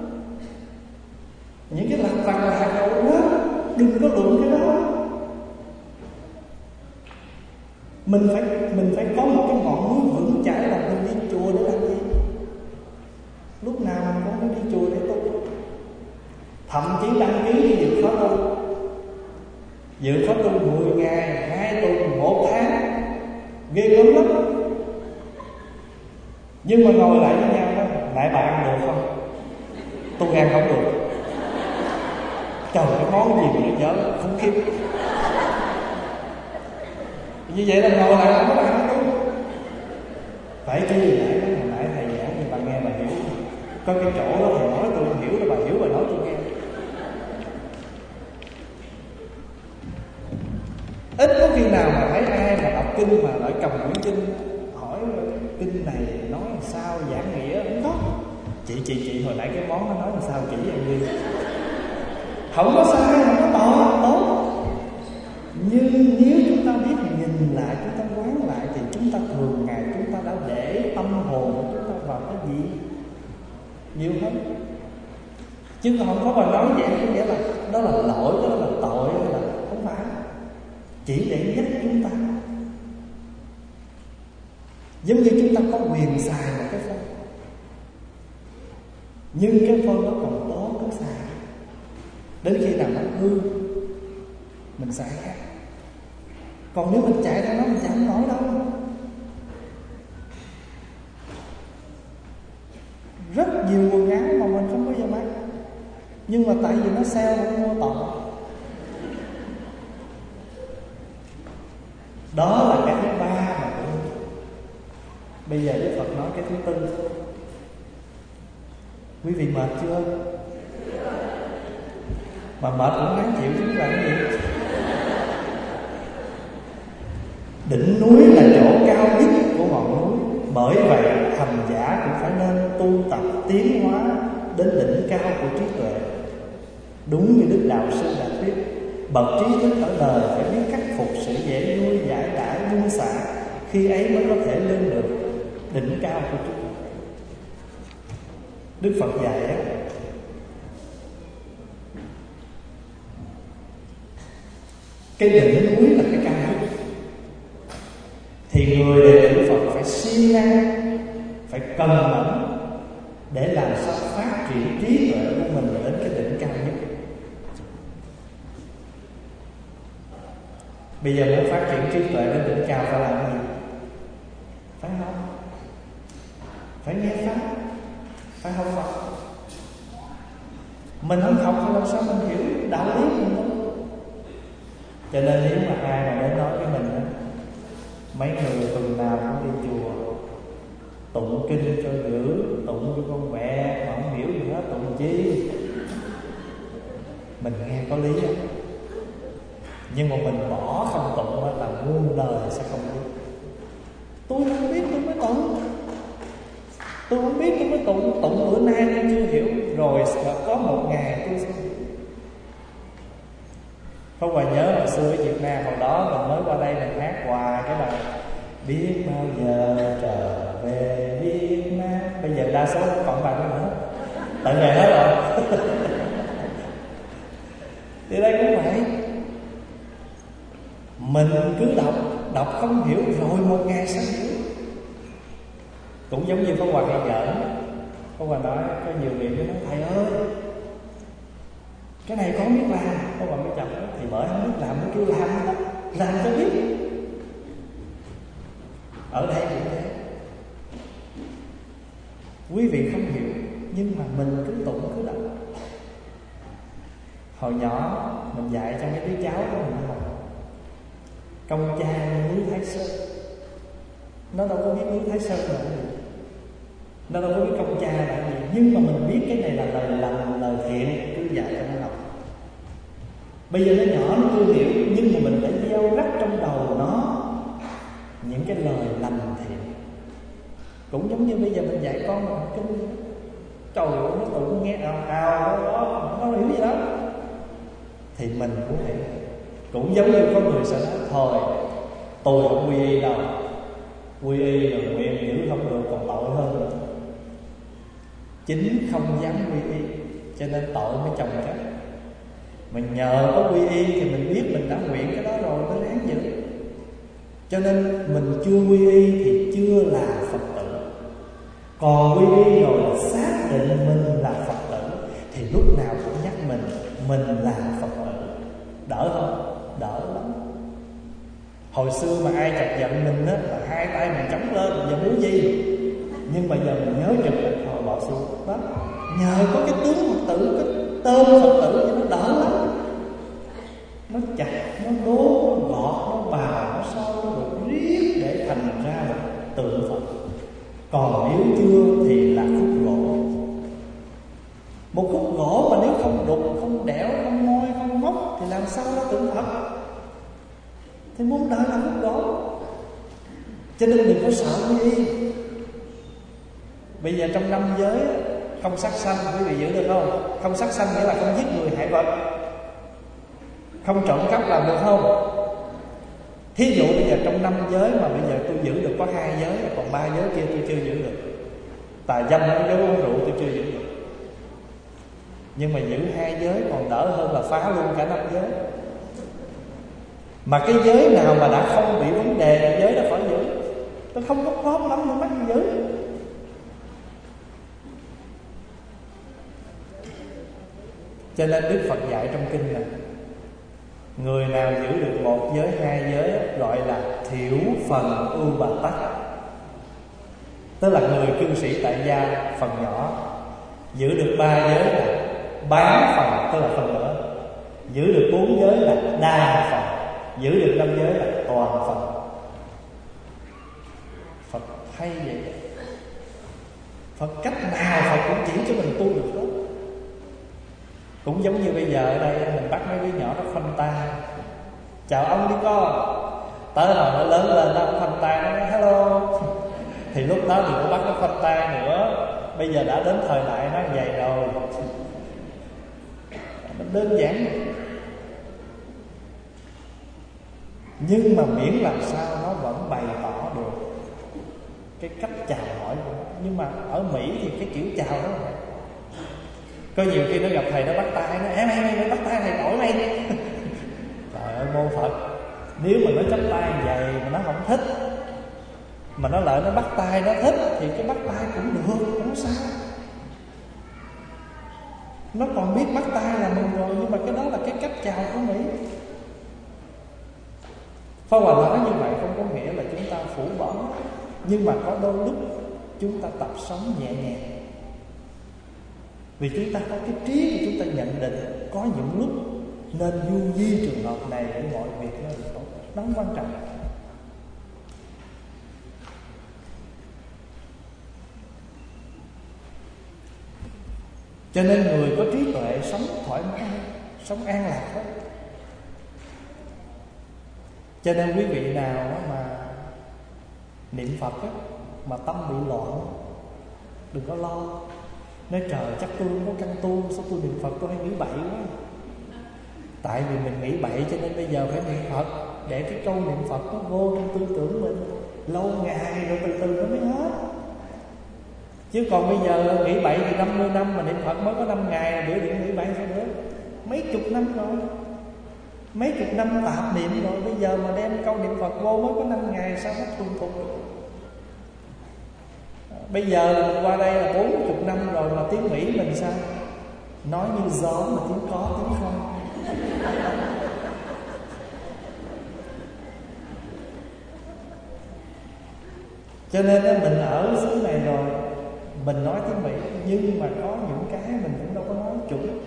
Những cái lặt vặt là hạt đậu rớt, đừng có đụng cái đó. Mình phải có một cái ngọn núi vững chãi là mình đi chùa để làm gì? Lúc nào mình cũng phải đi chùa để tu. Thậm chí đăng ký đi dự khóa tu. Dự khóa tu 10 ngày, 2 tuần, 1 tháng, ghê gớm lắm. Nhưng mà ngồi lại với nhau đó, lại bà ăn được không? Tôi ăn không được. Trời, cái món gì mà nó dở khủng khiếp. Như vậy là ngồi lại không có ăn đâu. Phải chi hồi nãy thầy giảng thì bà nghe bà hiểu. Có cái chỗ đó thầy nói tôi không hiểu, rồi bà hiểu bà nói tôi nghe. Ít có khi nào mà thấy ai mà đọc kinh mà lại cầm quyển kinh hỏi kinh này nói làm sao, giảng nghĩa không có. Chị hồi nãy cái món nó nói làm sao chỉ em đi. Không có sai, không có tốt. Nhưng nếu chúng ta biết nhìn lại, chúng ta quán lại thì chúng ta thường ngày chúng ta đã để tâm hồn của chúng ta vào cái gì nhiều hơn. Chứ không có mà nói vậy có nghĩa là đó là lỗi, đó là tội, đó là không phải. Chỉ để nhắc chúng ta. Giống như chúng ta có quyền xài một cái phân, nhưng cái phân nó còn tốt có xài. Đến khi nào nó hư mình xài khác. Còn nếu mình chạy theo nó mình chẳng nổi đâu. Rất nhiều quần áo mà mình không bao giờ mặc, nhưng mà tại vì nó sale mình mua toàn. Đó là cái thứ ba mà bây giờ Đức Phật nói cái thứ tư. Quý vị mệt chưa? Mà mệt cũng đáng chịu chứ là cái gì? Đỉnh núi là chỗ cao nhất của ngọn núi. Bởi vậy hành giả cũng phải nên tu tập tiến hóa đến đỉnh cao của trí tuệ. Đúng như Đức Đạo Sư đã thuyết, bậc trí thức ở đời phải biết khắc phục sự dễ nuôi giải đãi buông xả, khi ấy mới có thể lên được đỉnh cao của trí tuệ. Đức Phật dạy á, cái đỉnh núi là cái cao nhất, thì người đệ tử Phật phải siêng năng, phải cần mẫn để làm sao phát triển trí tuệ của mình đến cái đỉnh cao nhất. Bây giờ muốn phát triển trí tuệ đến đỉnh cao phải làm gì? Phải học, phải nghe pháp, phải học Phật. Mình không học thì làm sao mình hiểu đạo lý của mình? Cho nên nếu mà ai mà đến nói với mình đó, mấy người tuần nào cũng đi chùa tụng kinh cho dữ, tụng cho con mẹ mà không hiểu gì hết, tụng chi? Mình nghe có lý không? Nhưng mà mình bỏ không tụng là muôn đời sẽ không biết. Tôi không biết tôi mới tụng. Tôi không biết tôi mới tụng. Tụng bữa nay tôi chưa hiểu, rồi có một ngày tôi sẽ hiểu. Có Hòa nhớ hồi xưa ở Việt Nam, hồi đó mình mới qua đây mình hát hoài cái bài biết bao giờ trở về Việt Nam. Bây giờ đa số không còn bài đó nữa. tại về hết rồi. Thì đây cũng vậy, mình cứ đọc không hiểu rồi một ngày sẽ hiểu. Cũng giống như Pháp Hòa hay giỡn. Pháp Hòa nói có nhiều vị mới nói thầy ơi, cái này con biết làm. Pháp Hòa mới chọc thì bởi không biết làm mới kêu làm cho biết. Ở đây cũng thế, quý vị không hiểu nhưng mà mình cứ tụng cứ đọc. Hồi nhỏ mình dạy cho mấy đứa cháu của mình học công cha núi Thái Sơn. Nó đâu có biết núi Thái Sơn là gì, nó đâu có biết công cha là gì, nhưng mà mình biết cái này là lời lành, lời thiện, cứ dạy cho nó học. Bây giờ nó nhỏ nó chưa hiểu, nhưng mà mình phải gieo rắc trong đầu nó những cái lời lành thiện. Cũng giống như bây giờ mình dạy con mình kinh, trời ơi nó tụng nghe ào đó, nó hiểu gì đó. Thì mình cũng vậy, cũng giống như có người sẽ nói thôi tôi không quy y đâu, quy y rồi nguyện giữ không được còn tội hơn nữa. Chính không dám quy y cho nên tội mới chồng chất. Mình nhờ có quy y thì mình biết mình đã nguyện cái đó rồi mới ráng giữ. Cho nên mình chưa quy y thì chưa là Phật tử. Còn quy y rồi là xác định mình là Phật tử thì lúc nào cũng nhắc mình là Phật tử. Đỡ không? Đỡ lắm. Hồi xưa mà ai chọc giận mình á là hai tay mình chống lên, giờ muốn gì? Nhưng mà giờ mình nhớ trực là thôi bỏ xuống đó. Nhờ có cái tướng Phật tử, cái tên Phật tử thì nó đỡ lắm. Nó chặt, nó đố, nó gọt, nó bào, nó soi, nó được riết để thành ra là tượng Phật. Còn nếu chưa thì là khúc gỗ. Một khúc gỗ mà nếu không đục, không đẽo, không môi, không móc thì làm sao nó tượng Phật? Thì muốn đợi là khúc gỗ. Cho nên đừng có sợ quy y. Bây giờ trong năm giới không sát sanh, quý vị giữ được không? Không sát sanh nghĩa là không giết người hại vật, không trộm cắp làm được không? Thí dụ bây giờ trong 5 giới mà bây giờ tôi giữ được có 2 giới, còn 3 giới kia tôi chưa giữ được. Tà dâm với giới uống rượu tôi chưa giữ được. Nhưng mà giữ 2 giới còn đỡ hơn là phá luôn cả 5 giới. Mà cái giới nào mà đã không bị vấn đề là giới đó phải giữ. Tôi không có khó lắm mà mắc gì giữ. Cho nên Đức Phật dạy trong kinh này, người nào giữ được 1 giới, 2 giới gọi là thiểu phần ưu bà tắc. Tức là người cư sĩ tại gia phần nhỏ. Giữ được 3 giới là bán phần, tức là phần nữa. Giữ được 4 giới là đa phần. Giữ được 5 giới là toàn phần. Phật hay vậy. Phật cách nào Phật cũng chỉ cho mình tu được hết. Cũng giống như bây giờ ở đây mình bắt mấy đứa nhỏ nó khoanh tay, chào ông đi con. Tới hồi nó lớn lên nó khoanh tay, nó nói hello. Thì lúc đó đừng có bắt nó khoanh tay nữa. Bây giờ đã đến thời đại nó vậy rồi. Nó đơn giản. Nhưng mà miễn làm sao nó vẫn bày tỏ được cái cách chào hỏi của nó. Nhưng mà ở Mỹ thì cái kiểu chào đó là có nhiều khi nó gặp thầy nó bắt tay, nó em mày bắt tay thầy đổi mày. Trời ơi mô Phật, nếu mà nó chắp tay vậy mà nó không thích, mà nó lại nó bắt tay nó thích thì cái bắt tay cũng được, không sao. Nó còn biết bắt tay là mình rồi, nhưng mà cái đó là cái cách chào của Mỹ. Pháp Hòa nói như vậy không có nghĩa là chúng ta phủ bỏ, nhưng mà có đôi lúc chúng ta tập sống nhẹ nhàng. Vì chúng ta có cái trí của chúng ta nhận định có những lúc nên du di trường hợp này để mọi việc nó được tốt. Đó quan trọng. Cho nên người có trí tuệ sống thoải mái, sống an lạc hết. Cho nên quý vị nào mà niệm Phật á, mà tâm bị loạn, đừng có lo. Nói trời chắc tôi không có căn tu, sao tôi niệm Phật tôi hay nghĩ bậy quá. Tại vì mình nghĩ bậy cho nên bây giờ phải niệm Phật, để cái câu niệm Phật nó vô trong tư tưởng mình lâu ngày rồi từ từ nó mới hết. Chứ còn bây giờ nghỉ bậy thì 50 năm mà niệm Phật mới có 5 ngày, biểu điện nghỉ bậy sao nữa? Mấy chục năm rồi, mấy chục năm tạp niệm rồi, bây giờ mà đem câu niệm Phật vô mới có 5 ngày sao nó thuần thục được? Bây giờ mình qua đây là 40 năm rồi mà tiếng Mỹ mình sao? Nói như gió mà tiếng có tiếng không. Cho nên mình ở xứ này rồi mình nói tiếng Mỹ, nhưng mà có những cái mình cũng đâu có nói chuẩn,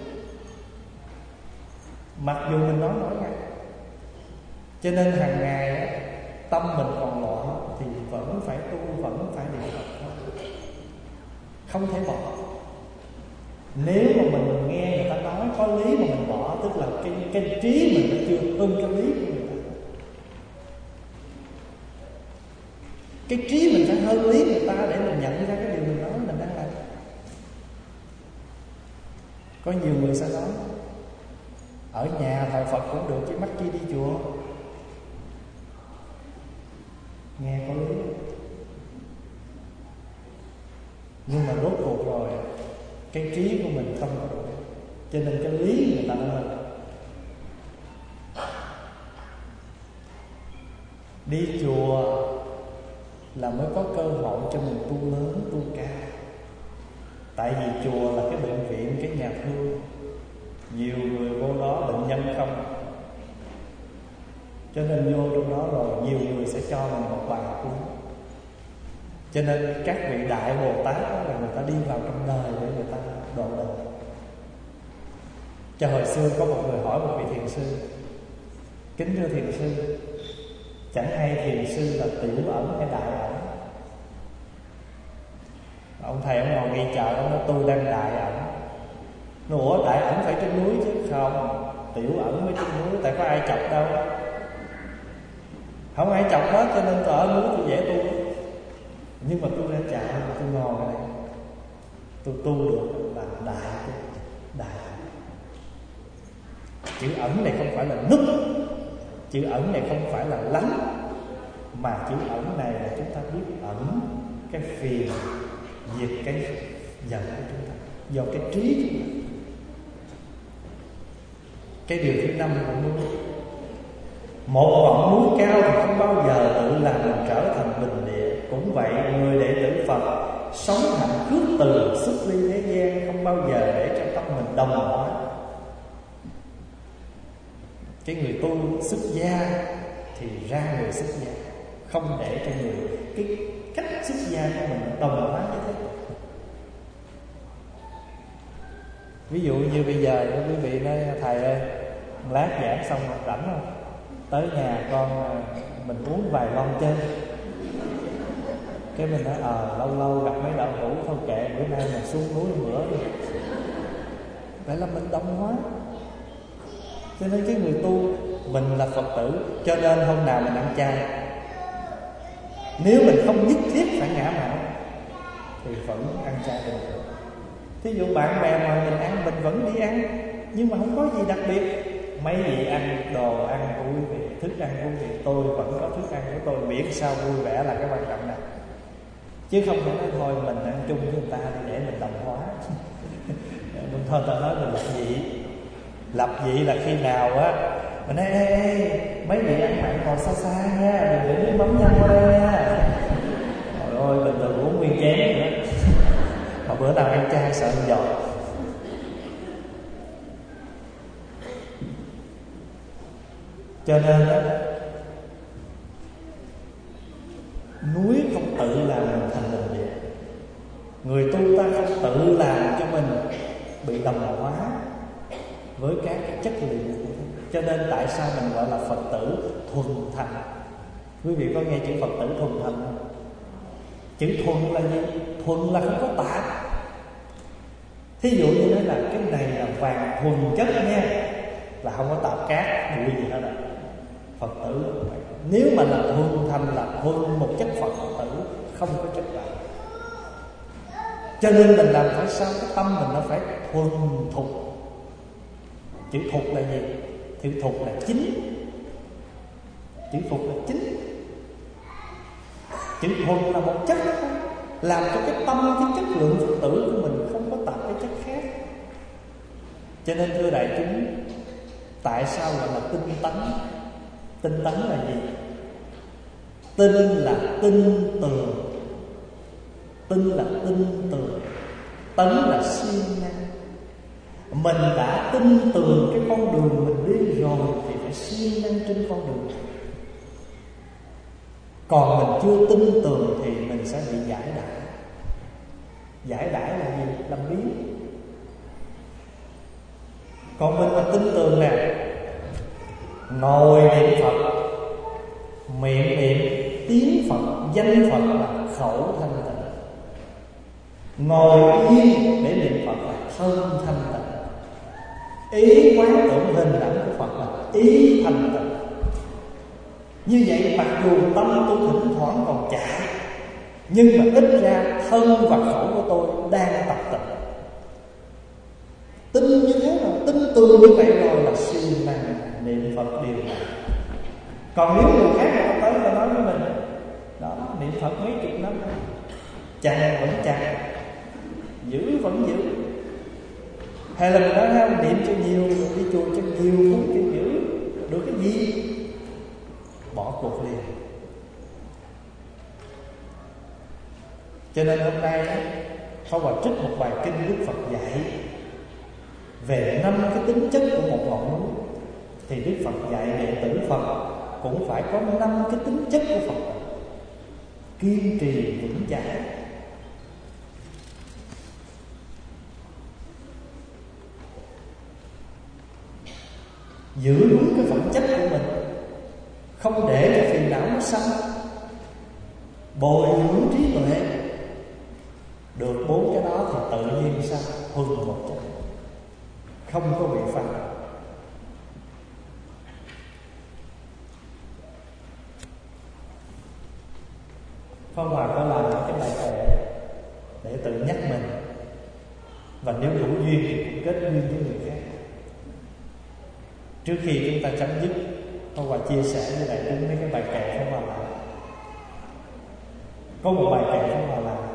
mặc dù mình nói mỗi ngày. Cho nên hàng ngày tâm mình còn loạn thì vẫn phải tu, vẫn phải niệm Phật thôi, không thể bỏ. Nếu mà mình nghe người ta nói có lý mà mình bỏ, tức là cái trí mình nó chưa hơn cái lý của người ta. Cái trí mình phải hơn lý người ta để mình nhận ra cái điều mình nói mình đang làm. Có nhiều người sẽ nói ở nhà thờ Phật cũng được chứ mắc chi đi chùa. Nghe có lý, nhưng mà rốt cuộc rồi cái trí của mình không có đủ, cho nên cái lý người ta nói mình. Đi chùa là mới có cơ hội cho mình tu lớn, tu cao. Tại vì chùa là cái bệnh viện, cái nhà thương, nhiều người vô đó bệnh nhân không, cho nên vô trong đó rồi nhiều người sẽ cho mình một bài cuốn. Cho nên các vị đại Bồ Tát đó là người ta đi vào trong đời để người ta độ đời. Cho hồi xưa có một người hỏi một vị thiền sư: kính thưa thiền sư, chẳng hay thiền sư là tiểu ẩn hay đại ẩn? Ông thầy ông ngồi ngay chợ, ông nói tôi đang đại ẩn. Ủa đại ẩn phải trên núi chứ? Không, tiểu ẩn mới trên núi, tại có ai chọc đâu. Không ai chọc hết cho nên tôi ở núi tôi dễ tu. Nhưng mà tôi ra chợ, tôi ngồi ở đây, tôi tu được là đại. Chữ ẩn này không phải là núp, chữ ẩn này không phải là lánh, mà chữ ẩn này là chúng ta biết ẩn cái phiền, diệt cái giận của chúng ta do cái trí chúng ta. Cái điều thứ 5 của núi: một ngọn núi cao thì không bao giờ tự làm mình trở thành bình địa. Cũng vậy, người đệ tử Phật sống hạnh khước từ xuất ly thế gian, không bao giờ để cho tâm mình đồng hóa. Cái người tu xuất gia thì ra người xuất gia, không để cho người cái cách xuất gia của mình đồng hóa với thế tục. Ví dụ như bây giờ quý vị nói thầy ơi, lát giảng xong rảnh không? Tới nhà con mình uống vài lon chơi. Cái mình nói lâu lâu gặp mấy đạo hữu thôi kệ, bữa nay mình xuống núi một bữa đi. Vậy là mình đồng hóa. Cho nên cái người tu, mình là Phật tử, cho nên hôm nào mình ăn chay. Nếu mình không nhất thiết phải ngã mạn thì vẫn ăn chay được. Thí dụ bạn bè mà mình ăn, mình vẫn đi ăn, nhưng mà không có gì đặc biệt. Mấy vị ăn đồ ăn của quý vị, thức ăn của quý vị, tôi vẫn có thức ăn của tôi, miễn sao vui vẻ là cái quan trọng này. Chứ không phải nói thôi mình ăn chung với người ta để mình đồng hóa. Mình thôi ta nói mình lập dị. Lập dị là khi nào á mình nói ê, mấy vị ăn mặn còn xa xa nha, đừng để nước mắm nhăn qua đây nha. Trời ơi, bình thường uống nguyên chén nữa. Mà bữa nào ăn chay sợ ăn giọt. Cho nên đó, núi không tự làm mình thành bình địa. Người tu ta không tự làm cho mình bị đồng hóa với các chất liệu. Cho nên tại sao mình gọi là Phật tử thuần thành? Quý vị có nghe chữ Phật tử thuần thành không? Chữ thuần là gì? Thuần là không có tạp. Thí dụ như nói là cái này là vàng thuần chất nha, là không có tạp cát bụi gì hết rồi. Phật tử nếu mà là thuần thành là thuần một chất Phật tử, không có chất tạp. Cho nên mình làm phải sao? Cái tâm mình nó phải thuần thục. Chữ thục là gì? Chữ thục là chính. Chữ thục là chính. Chữ thuần là một chất đó. làm cho cái tâm, cái chất lượng Phật tử của mình không có tập cái chất khác. Cho nên thưa đại chúng, tại sao gọi là tinh tấn? Tinh tấn là gì? Tinh là tin tường, tin là tin tường, tấn là siêng năng. Mình đã tin tường cái con đường mình đi rồi thì phải siêng năng trên con đường. Còn mình chưa tin tường thì mình sẽ bị giải đãi. Giải đãi là gì? Làm biếng. Còn mình mà tin tường nè, ngồi niệm Phật, miệng niệm tiếng Phật, danh Phật là khẩu thanh tịnh. Ngồi yên để niệm Phật là thân thanh tịnh. Ý quán tưởng hình ảnh của Phật là ý thanh tịnh. Như vậy mặc dù tâm tôi thỉnh thoảng còn chạy, nhưng mà ít ra thân và khẩu của tôi đang tập tịnh. Tin như thế nào? Tin tường như vậy rồi là siêng năng niệm Phật điều này. Còn nếu người khác người ta tới và nói với mình, đó, niệm Phật mấy chục năm chàng vẫn chàng, giữ vẫn giữ. Hay là mình nói niệm cho nhiều, đi chùa cho nhiều cũng cho giữ, được cái gì? Bỏ cuộc liền. Cho nên hôm nay Pháp Hòa trích một bài kinh Đức Phật dạy về 5 cái tính chất của một ngọn núi. Thì Đức Phật dạy đệ tử Phật cũng phải có 5 cái tính chất của Phật: kiên trì vững chãi, giữ đúng cái phẩm chất của mình, không để cho phiền não nó sanh, bồi dưỡng trí tuệ. Được 4 cái đó thì tự nhiên sao? Huân 100%, không có bị phạt. Pháp Hòa có làm cái bài kệ để tự nhắc mình, và nếu đủ duyên thì cũng kết duyên với người khác. Trước khi chúng ta chấm dứt, Pháp Hòa chia sẻ với đại chúng mấy cái bài kệ Pháp Hòa làm. Có một bài kệ Pháp Hòa làm: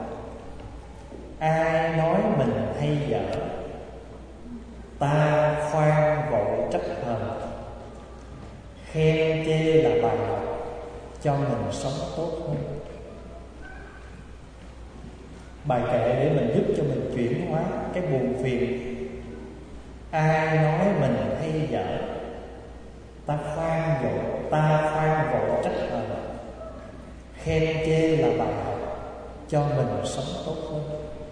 ai nói mình hay dở, ta khoan vội trách hờn, khen chê là bài học cho mình sống tốt hơn. Bài kệ để mình giúp cho mình chuyển hóa cái buồn phiền. Ai nói mình hay dở, ta khoan vội trách hờn, khen chê là bài học cho mình sống tốt hơn.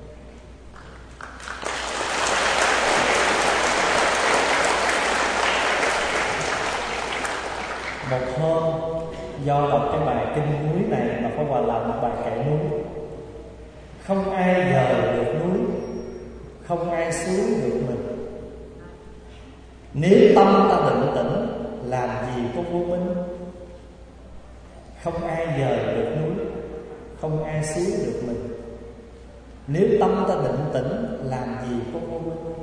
Một hôm do đọc cái bài kinh núi này mà Pháp Hòa làm một bài kệ núi. Không ai dời được núi, không ai xuống được mình. Nếu tâm ta định tĩnh, làm gì có vô minh. Không ai dời được núi, không ai xuống được mình. Nếu tâm ta định tĩnh, làm gì có vô minh.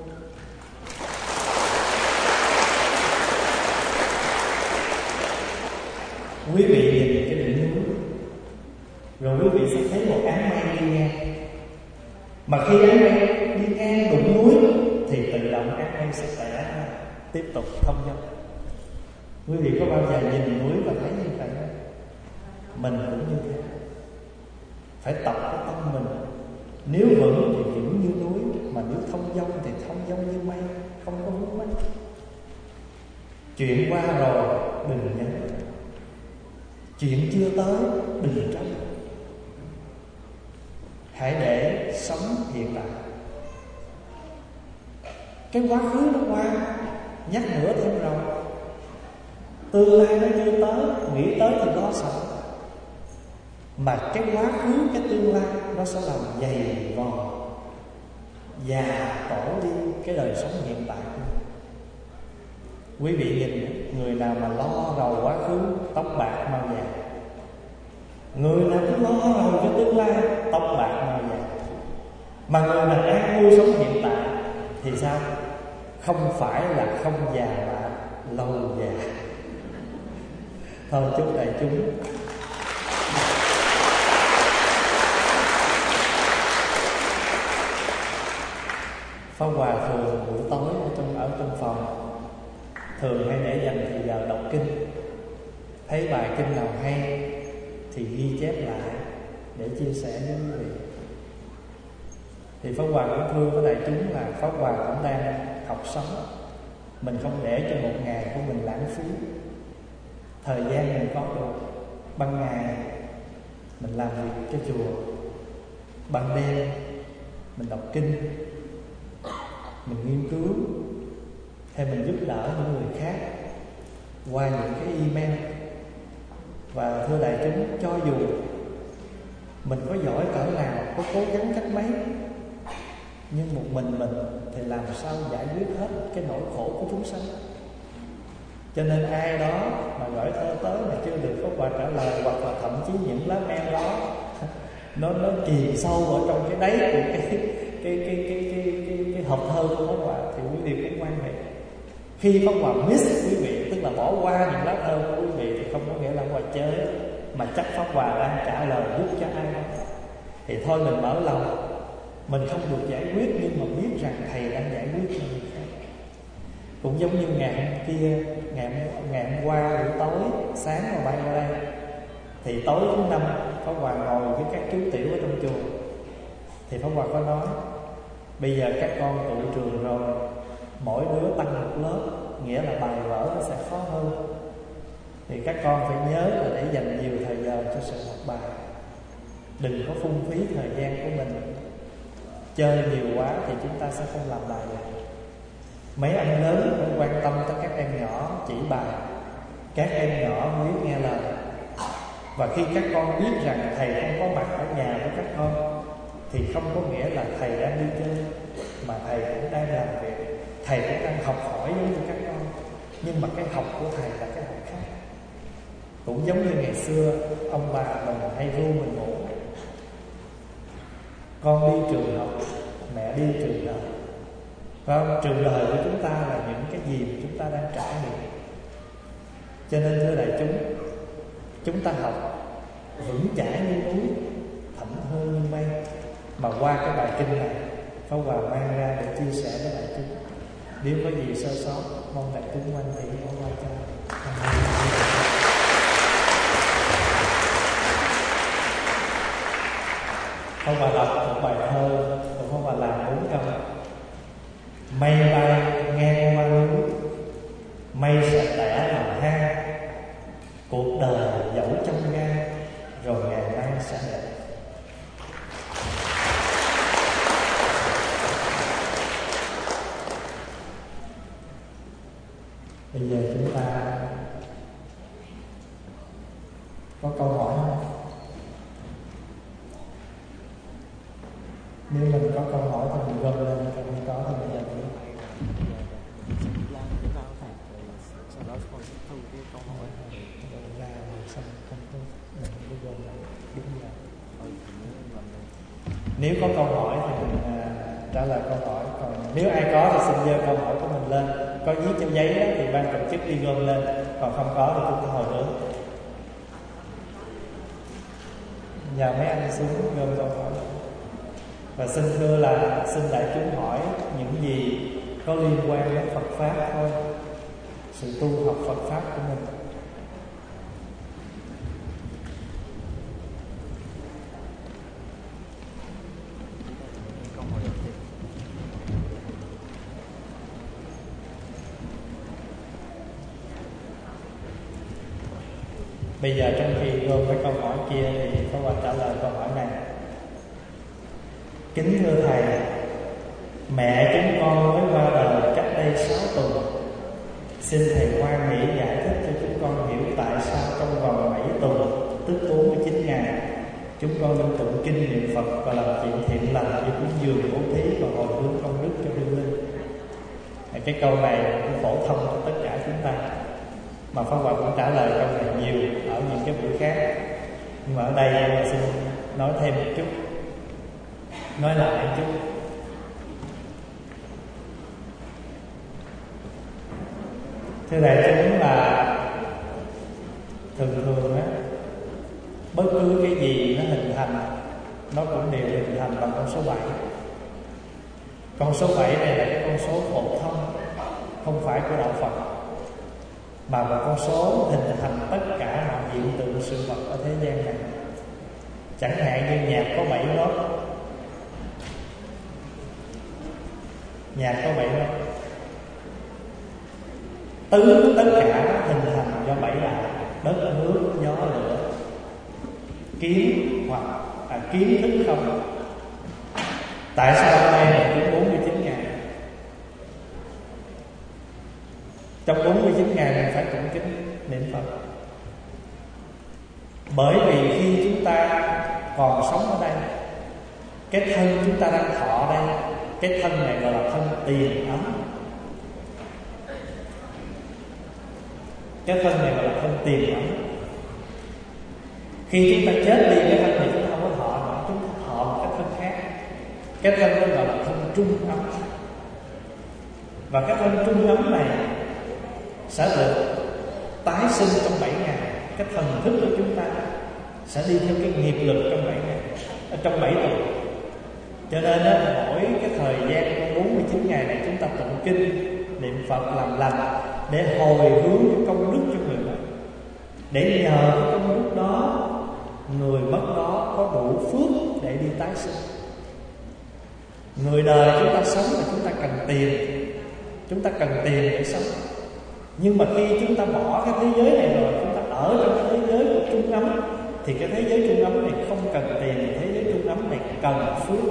Quý vị nhìn cái đỉnh núi, rồi quý vị sẽ thấy một áng mây đi ngang. Mà khi áng mây đi ngang đụng núi thì tự động áng mây sẽ tiếp tục thông dong. Quý vị có bao giờ nhìn núi và thấy như vậy không? Mình cũng như thế. Phải tập cái tâm mình. Nếu vững thì vững như núi, mà nếu thông dong thì thông dong như mây, không có vướng mắc. Chuyện qua rồi đừng nhớ, chuyện chưa tới đừng tránh. Hãy để sống hiện tại. Cái quá khứ nó qua, nhắc nữa thêm rồi. Tương lai nó chưa tới, nghĩ tới thì lo sợ. Mà cái quá khứ, cái tương lai nó sẽ làm dày vò, già tổ đi cái đời sống hiện tại. Quý vị nhìn, người nào mà lo rầu quá khứ, tóc bạc mau vàng. Người nào cứ lo rầu cho tương lai, tóc bạc mau vàng. Mà người nào an vui sống hiện tại thì sao? Không phải là không già mà lâu già. Thôi chúc đại chúng Pháp Hòa thường buổi tối ở trong phòng thường hay để dành thời giờ đọc kinh. Thấy bài kinh nào hay thì ghi chép lại để chia sẻ với quý vị. Thì Pháp Hòa cũng thưa với đại chúng là Pháp Hòa cũng đang học sống. Mình không để cho một ngày của mình lãng phí. Thời gian mình có được, ban ngày mình làm việc cho chùa, ban đêm mình đọc kinh, mình nghiên cứu, hay mình giúp đỡ những người khác qua những cái email. Và thưa đại chúng, cho dù mình có giỏi cỡ nào, có cố gắng cách mấy, nhưng một mình thì làm sao giải quyết hết cái nỗi khổ của chúng sanh. Cho nên ai đó mà gửi thơ tới mà chưa được Pháp Hòa trả lời, hoặc là thậm chí những lá mail đó nó chìm sâu ở trong cái đáy của cái hộp thơ của Pháp Hòa, thì quý vị cũng quan hệ. Khi Pháp Hòa miss quý vị, tức là bỏ qua những lá thơ của quý vị, thì không có nghĩa là Pháp Hòa chơi, mà chắc Pháp Hòa đang trả lời giúp cho ai đó. Thì thôi mình mở lòng, mình không được giải quyết, nhưng mà biết rằng Thầy đang giải quyết cho người khác. Cũng giống như ngày hôm qua buổi tối, sáng mà bay ra đây, thì tối thứ năm Pháp Hòa ngồi với các chú tiểu ở trong chùa. Thì Pháp Hòa có nói, bây giờ các con tụ trường rồi, mỗi đứa tăng một lớp, nghĩa là bài vở nó sẽ khó hơn. Thì các con phải nhớ là để dành nhiều thời giờ cho sự học bài. Đừng có phung phí thời gian của mình. Chơi nhiều quá thì chúng ta sẽ không làm bài được. Mấy anh lớn phải quan tâm tới các em nhỏ, chỉ bài. Các em nhỏ biết nghe lời. Và khi các con biết rằng Thầy không có mặt ở nhà với các con, thì không có nghĩa là Thầy đang đi chơi, mà Thầy cũng đang làm việc. Thầy cũng đang học hỏi giống như các con, nhưng mà cái học của Thầy là cái học khác. Cũng giống như ngày xưa ông bà mình hay ru mình ngủ, con đi trường học, mẹ đi trường đời. Và trường đời của chúng ta là những cái gì mà chúng ta đang trải nghiệm. Cho nên thưa đại chúng ta học vững chãi như núi, thảnh thơi như mây. Mà qua cái bài kinh này, Pháp Hòa mang ra để chia sẻ với đại chúng. Nếu có gì sơ sót, mong đại chúng quan hỷ bỏ qua cho. Pháp Hòa đọc một bài thơ của Pháp Hòa làm 4 câu. Mây bay ngang qua núi, mây sẽ tẻ làm hang. Cuộc đời dẫu trong gan, rồi ngày mai sẽ đẹp. Bây giờ chúng ta có câu hỏi không? Nếu mình có câu hỏi thì mình gom lên, còn không có thì mình dành đi. Sau đó con sẽ thu cái câu hỏi ra rồi xong không có mình không có gom lại đúng giờ. Nếu có câu hỏi thì mình trả lời câu hỏi. Còn nếu ai có thì xin giơ câu hỏi của mình lên. Có viết trên giấy đó, thì ban tổ chức đi gom lên. Còn không có thì chúng ta hồi nữa. Nhờ mấy anh xuống gom câu hỏi. Và xin thưa là xin đại chúng hỏi những gì có liên quan đến Phật Pháp thôi, sự tu học Phật Pháp của mình. Bây giờ trong khi gom cái câu hỏi kia thì có qua trả lời câu hỏi này. Kính thưa Thầy, mẹ chúng con mới qua đời cách đây 6 tuần. Xin Thầy hoan hỷ giải thích cho chúng con hiểu tại sao trong vòng 7 tuần, tức 49 ngày, chúng con nên tụng kinh niệm Phật và làm chuyện thiện lành như cúng dường, bố thí và hồi hướng công đức cho hương linh. Cái câu này cũng phổ thông cho tất cả chúng ta, mà Pháp Hòa cũng trả lời câu này nhiều ở những cái buổi khác. Nhưng mà ở đây em xin nói thêm một chút, nói lại một chút. Thưa đại chúng là thường á, bất cứ cái gì nó hình thành, nó cũng đều hình thành bằng con số 7. Con số 7 này là cái con số phổ thông, không phải của đạo Phật, mà một con số hình thành tất cả mọi hiện tượng sự vật ở thế gian này. Chẳng hạn như nhạc có 7 nốt, nhạc có 7 nốt, tất cả nó hình thành do 7 đạo: đất, nước, gió, lửa, kiến hoặc kiến thức không. Tại sao hôm nay là cúng 49 ngày? Trong 49 ngày mình phải tụng kinh niệm Phật. Bởi vì khi chúng ta còn sống ở đây, cái thân chúng ta đang thọ đây, cái thân này gọi là thân tiền ấm. Cái thân này gọi là thân tiền ấm. Khi chúng ta chết đi, cái thân này chúng ta không có thọ nữa, chúng ta thọ một cái thân khác. Cái thân đó gọi là thân trung ấm. Và cái thân trung ấm này sẽ được tái sinh trong 7 ngày. Cái thần thức của chúng ta sẽ đi theo cái nghiệp lực trong 7 ngày, trong 7 tuần. Cho nên đó, mỗi cái thời gian trong 49 ngày này chúng ta tụng kinh, niệm Phật, làm lành để hồi hướng cái công đức cho người bệnh, để nhờ cái công đức đó người mất đó có đủ phước để đi tái sinh. Người đời chúng ta sống là chúng ta cần tiền, chúng ta cần tiền để sống. Nhưng mà khi chúng ta bỏ cái thế giới này rồi, chúng ta ở trong cái thế giới của trung ấm, thì cái thế giới trung ấm này không cần tiền, thế giới trung ấm này cần phước.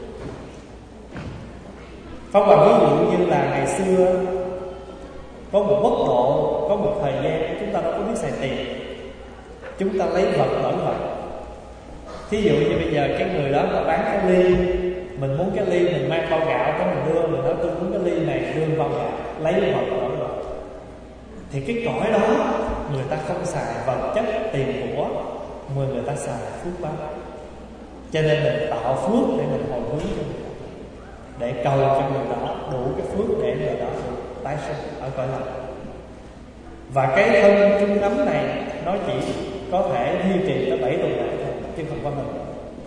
Pháp Hòa ví dụ như là ngày xưa có một quốc độ, có một thời gian chúng ta đâu có biết xài tiền, chúng ta lấy vật đổi vật. Thí dụ như bây giờ cái người đó mà bán cái ly, mình muốn cái ly, mình mang bao gạo tới mình đưa, mình nói tôi muốn cái ly này, đưa bao gạo, lấy vật đổi vật. Thì cái cõi đó người ta không xài vật chất tiền của, mà người ta xài phước báo. Cho nên mình tạo phước để mình hồi hướng cho người đó, để cầu cho người đó đủ cái phước để người đó được tái sinh ở cõi lành. Và cái thân trung ấm này nó chỉ có thể duy trì tới 7 tuần lễ thôi, chứ không có hơn.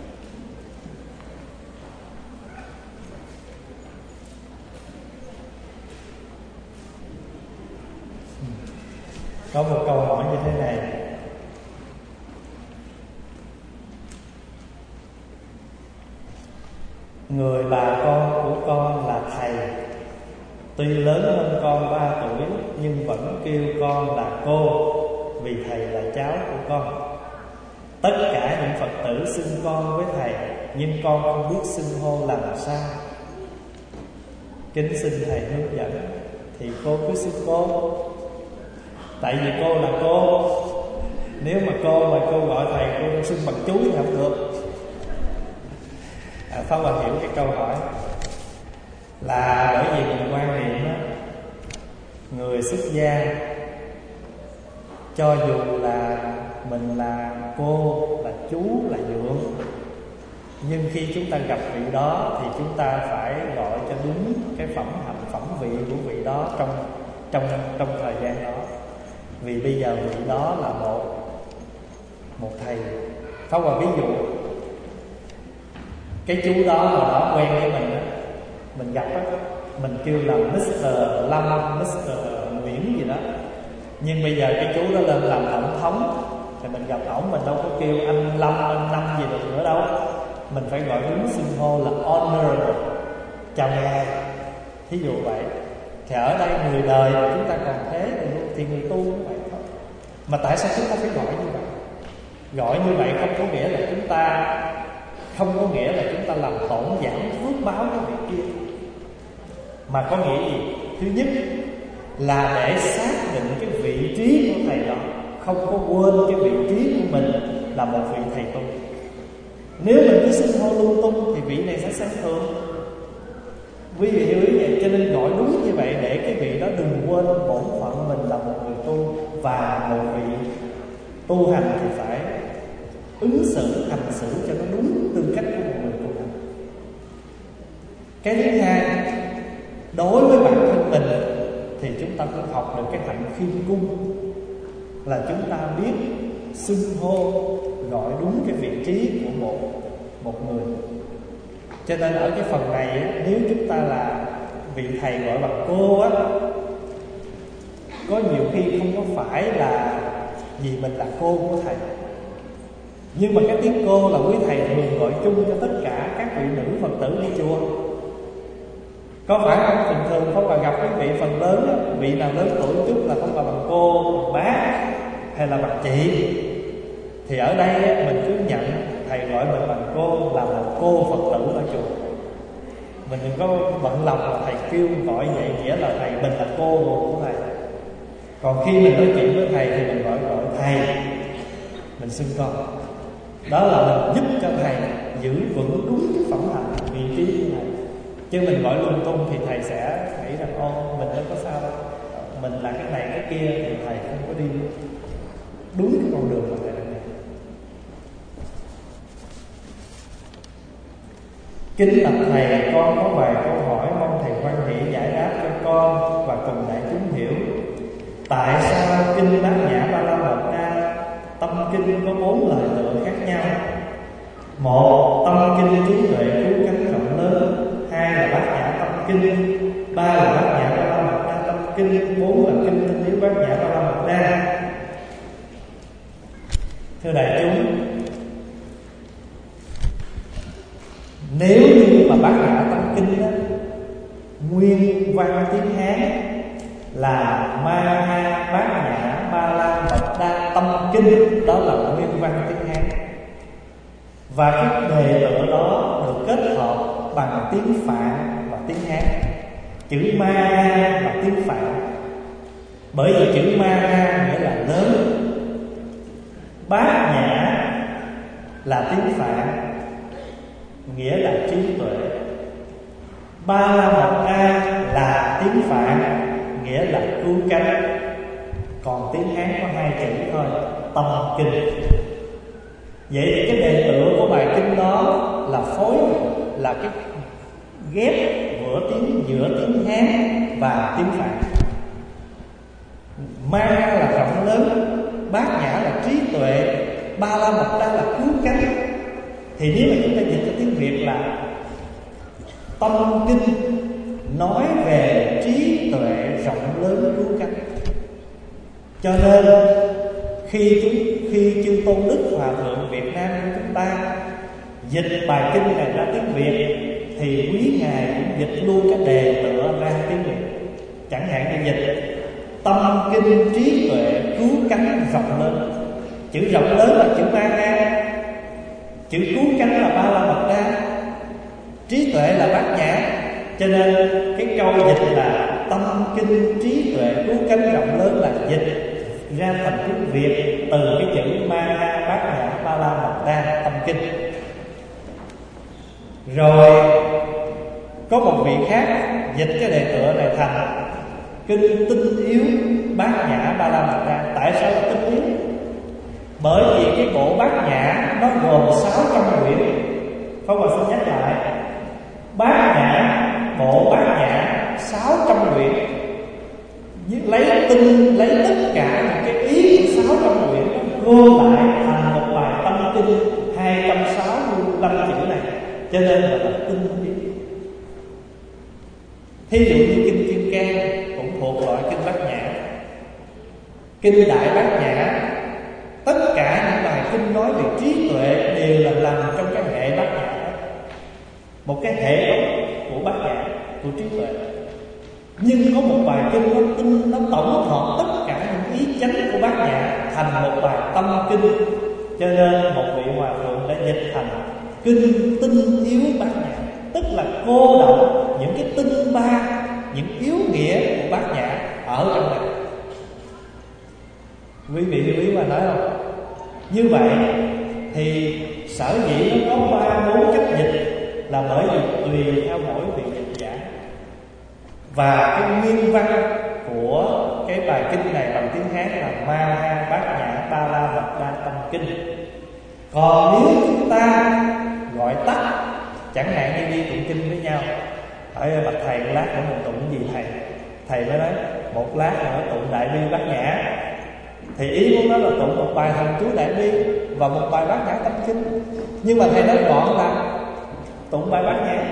Có một câu hỏi như thế này: người bà con của con là thầy, tuy lớn hơn con 3 tuổi nhưng vẫn kêu con là cô, vì thầy là cháu của con. Tất cả những Phật tử xưng con với thầy, nhưng con không biết xưng hô làm sao. Kính xin thầy hướng dẫn. Thì cô cứ xưng cô, tại vì cô là cô. Nếu mà cô gọi thầy, cô xưng bằng chú thì không được. Pháp Hòa hiểu cái câu hỏi là bởi vì mình quan niệm đó, người xuất gia cho dù là mình là cô, là chú, là dượng, nhưng khi chúng ta gặp vị đó thì chúng ta phải gọi cho đúng cái phẩm hạnh, phẩm vị của vị đó trong thời gian đó. Vì bây giờ vị đó là một thầy. Pháp Hòa ví dụ cái chú đó mà đó quen với mình đó, mình gặp đó, mình kêu là Mr. Lâm, Mr. Nguyễn gì đó. Nhưng bây giờ cái chú đó lên làm tổng thống thì mình gặp ổng, mình đâu có kêu anh Lâm, anh Năm gì được nữa đâu. Mình phải gọi đúng xưng hô là Honorable, chào ngài, thí dụ vậy. Thì ở đây người đời mà chúng ta còn thế thì người tu cũng vậy thôi. Mà tại sao chúng ta phải gọi như vậy? Gọi như vậy không có nghĩa là chúng ta làm tổn giảm phước báo của vị kia, mà có nghĩa gì? Thứ nhất là để xác định cái vị trí của thầy đó, không có quên cái vị trí của mình là một vị thầy tu. Nếu mình cứ xưng hô lung tung thì vị này sẽ xem thường. Quý vị hiểu ý vậy, cho nên gọi đúng như vậy để cái vị đó đừng quên bổn phận mình là một người tu, và một vị tu hành thì phải ứng xử, hành xử cho nó đúng tư cách của một người tu hành. Cái thứ hai, đối với bản thân mình thì chúng ta cũng học được cái hạnh khiêm cung, là chúng ta biết xưng hô, gọi đúng cái vị trí của một người. Cho nên ở cái phần này á, nếu chúng ta là vị thầy gọi bằng cô á, có nhiều khi không có phải là vì mình là cô của thầy, nhưng mà cái tiếng cô là quý thầy thường gọi chung cho tất cả các vị nữ Phật tử đi chùa. Có phải không? Thường thường không là gặp cái vị phần lớn đó, vị nào lớn tuổi chút là không là bằng cô, bằng bác hay là bằng chị. Thì ở đây mình cứ nhận thầy gọi mình bằng cô là một cô Phật tử ở chùa. Mình đừng có bận lòng là thầy kêu gọi vậy nghĩa là thầy mình là cô của thầy. Còn khi mình nói chuyện với thầy thì mình gọi thầy, mình xưng con. Đó là mình giúp cho thầy giữ vững đúng cái phẩm hạnh vị trí của thầy. Chứ mình gọi lung tung thì thầy sẽ nghĩ rằng mình đâu có sao đâu, mình là cái này cái kia, thì thầy không có đi đúng cái con đường mà thầy đang đi. Kính bạch thầy, con có vài câu hỏi mong thầy hoan hỷ giải đáp cho con và cùng đại chúng hiểu. Tại sao kinh Bát Nhã Ba La Mật Đa tâm kinh có 4 lời tựa khác nhau? 1. Tâm kinh trí tuệ cứu cánh rộng lớn. 2 là Bát Nhã tâm kinh. 3 là Bát Nhã Ba La Mật Đa tâm kinh. 4 là kinh tinh yếu Bát Nhã Ba La Mật Đa. Thưa đại chúng, nếu như mà Bát Nhã tâm kinh đó, nguyên văn tiếng Hán là Ma Ha Bát Nhã Ba La Mật Đa tâm kinh, đó là nguyên văn tiếng Hán. Và cái đề tựa đó được kết hợp bằng tiếng Phạn và tiếng Hán. Chữ Ma Ha là tiếng Phạn, bởi vì chữ Ma Ha nghĩa là lớn. Bát Nhã là tiếng Phạn, nghĩa là trí tuệ. Ba La Mật Đa là tiếng Phạn, nghĩa là cứu cánh. Còn tiếng Hán có 2 chữ thôi, tâm kinh. Vậy thì cái đề tựa của bài kinh đó là phối, là cái ghép giữa tiếng Hán và tiếng Phạn. Ma là rộng lớn, Bát Nhã là trí tuệ, Ba La Mật Đa là cứu cánh. Thì nếu mà chúng ta dịch cho tiếng Việt là tâm kinh nói về trí tuệ rộng lớn cứu cánh. Cho nên khi chư Tôn Đức Hòa Thượng Việt Nam của chúng ta dịch bài kinh này ra tiếng Việt, thì quý ngài cũng dịch luôn cái đề tựa ra tiếng Việt. Chẳng hạn như dịch tâm kinh trí tuệ cứu cánh rộng lớn. Chữ rộng lớn là chữ Ma Ha, chữ cứu cánh là Ba La Mật Đa, trí tuệ là Bát Nhã. Cho nên cái câu dịch là tâm kinh trí tuệ cứu cánh rộng lớn là dịch ra thành tiếng Việt từ cái chữ Ma Ha Bát Nhã Ba La Mật Đa tâm kinh. Rồi có một vị khác dịch cái đề tựa này thành kinh tinh yếu Bát Nhã Ba La Mật Đa. Tại sao là tinh yếu? Bởi vì cái bộ Bát Nhã nó gồm 600 quyển. Pháp Hòa xin nhắc lại, Bát Nhã, bộ Bát Nhã 600 quyển, lấy tất cả những cái ý của 600 quyển gom lại thành một bài tâm kinh 265 chữ này. Cho nên là tinh yếu. Thí dụ như kinh Kim Cang cũng thuộc loại kinh Bát Nhã. Kinh Đại Bát Nhã, tất cả những bài kinh nói về trí tuệ đều là nằm trong cái hệ Bát Nhã, một cái hệ của Bát Nhã, của trí tuệ. Nhưng có một bài kinh nó tổng hợp tất cả những ý chánh của Bát Nhã thành một bài tâm kinh. Cho nên một vị hòa thượng đã dịch thành kinh tinh yếu Bát Nhã, tức là cô đọng những cái tinh ba, những yếu nghĩa của Bát Nhã ở trong này. Quý vị lưu ý mà nói không? Như vậy thì sở dĩ nó có 3-4 cách dịch là bởi vì tùy theo mỗi vị dịch giả. Và cái nguyên văn của cái bài kinh này bằng tiếng Hán là Ma Ha Bát Nhã Ba La Mật Đa tâm kinh. Còn nếu chúng ta gọi tắt, chẳng hạn như đi tụng kinh với nhau, ở bạch thầy một lát nữa mình tụng gì thầy mới nói một lát nữa tụng Đại Bi Bát Nhã, thì ý muốn nói là tụng một bài Thần Chú Đại Bi và một bài Bát Nhã tâm kinh. Nhưng mà thầy nói gọn là tụng bài Bát Nhã.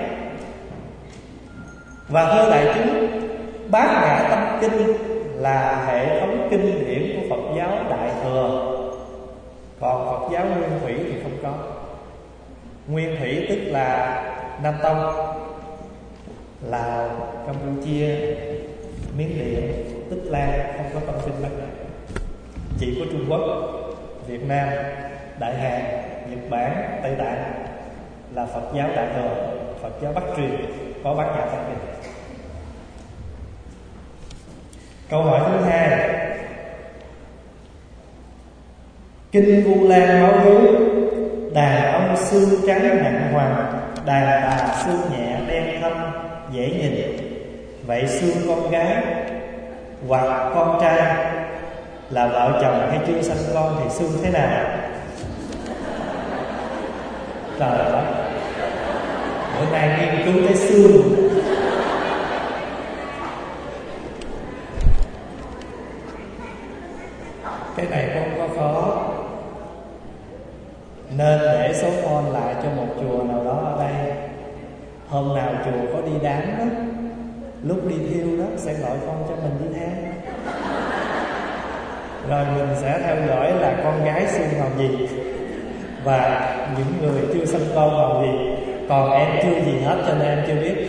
Và thưa đại chúng, Bát Nhã Tâm Kinh là hệ thống kinh điển của Phật giáo Đại Thừa, còn Phật giáo Nguyên Thủy thì không có. Nguyên Thủy tức là Nam Tông, Lào, Campuchia, Miến Điện, Tích Lan không có tâm kinh Bát Nhã. Chỉ có Trung Quốc, Việt Nam, Đại Hàn, Nhật Bản, Tây Tạng là Phật giáo Đại Thừa, Phật giáo Bắc truyền có Bát Nhã Tâm Kinh. Câu hỏi thứ hai, Kinh Vu Lan báo hiếu, đàn ông xương trắng nặng hoàng, đàn bà xương nhẹ đen thâm dễ nhìn. Vậy xương con gái hoặc con trai là vợ chồng hay chưa sanh con thì xương thế nào? Trời ơi, bữa nay nghiên cứu cái xương. Cái này không có khó, nên để số phone lại cho một chùa nào đó ở đây. Hôm nào chùa có đi đám đó, lúc đi thiêu đó sẽ gọi con cho mình đi theo, rồi mình sẽ theo dõi là con gái xương màu gì và những người chưa sinh con màu gì. Còn em chưa gì hết cho nên em chưa biết.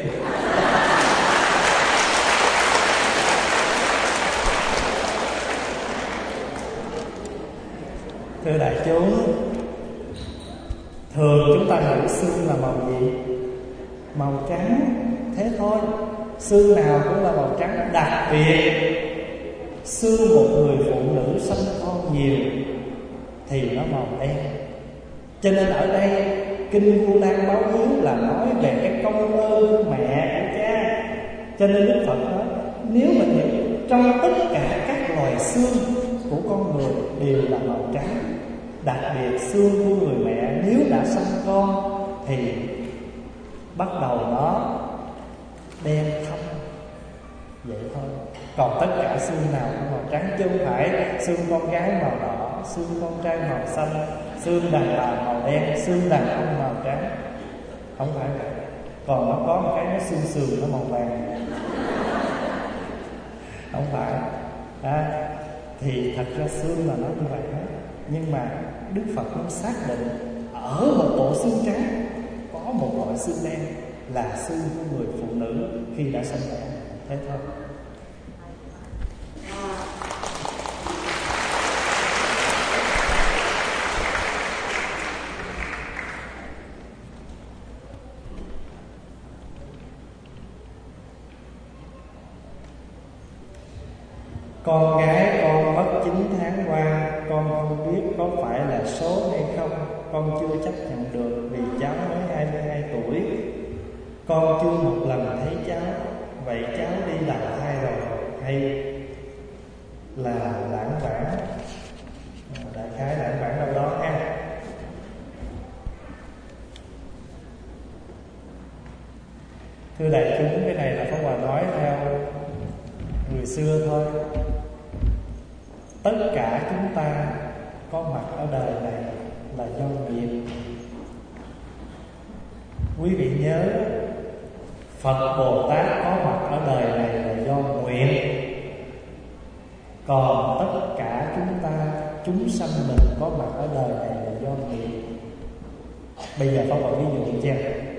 Thưa đại chúng, thường chúng ta nghĩ xương là màu gì? Màu trắng, thế thôi. Xương nào cũng là màu trắng. Đặc biệt xương một người phụ nữ sinh con nhiều thì nó màu đen. Cho nên ở đây Kinh Vu Lan báo hiếu là nói về cái công ơn mẹ của cha. Cho nên Đức Phật nói, nếu mình nhìn trong tất cả các loài xương của con người đều là màu trắng, đặc biệt xương của người mẹ nếu đã sinh con thì bắt đầu nó đen thâm vậy thôi. Còn tất cả xương nào cũng màu trắng, chứ không phải xương con gái màu đỏ, xương con trai màu xanh, xương đàn bà màu đen, xương đàn ông màu trắng. Không phải vậy. Còn nó có một cái nó xương sườn nó màu vàng. Không phải. Thì thật ra xương là nó như vậy hết. Nhưng mà Đức Phật nó xác định ở một bộ xương trắng có một loại xương đen là xương của người phụ nữ khi đã sinh đẻ. Thế thôi. Con gái con mất 9 tháng qua, con không biết có phải là số hay không. Con chưa chấp nhận được vì cháu mới 22 tuổi. Con chưa một lần thấy cháu. Vậy cháu đi đầu thai rồi hay là lãng vãng? Đại khái lãng vãng đâu đó ha. Thưa đại chúng, cái này là Pháp Hòa nói theo người xưa thôi. Tất cả chúng ta có mặt ở đời này là do nghiệp. Quý vị nhớ, Phật Bồ Tát có mặt ở đời này là do nguyện. Còn tất cả chúng ta, chúng sanh mình có mặt ở đời này là do nghiệp. Bây giờ Pháp Hòa ví dụ cho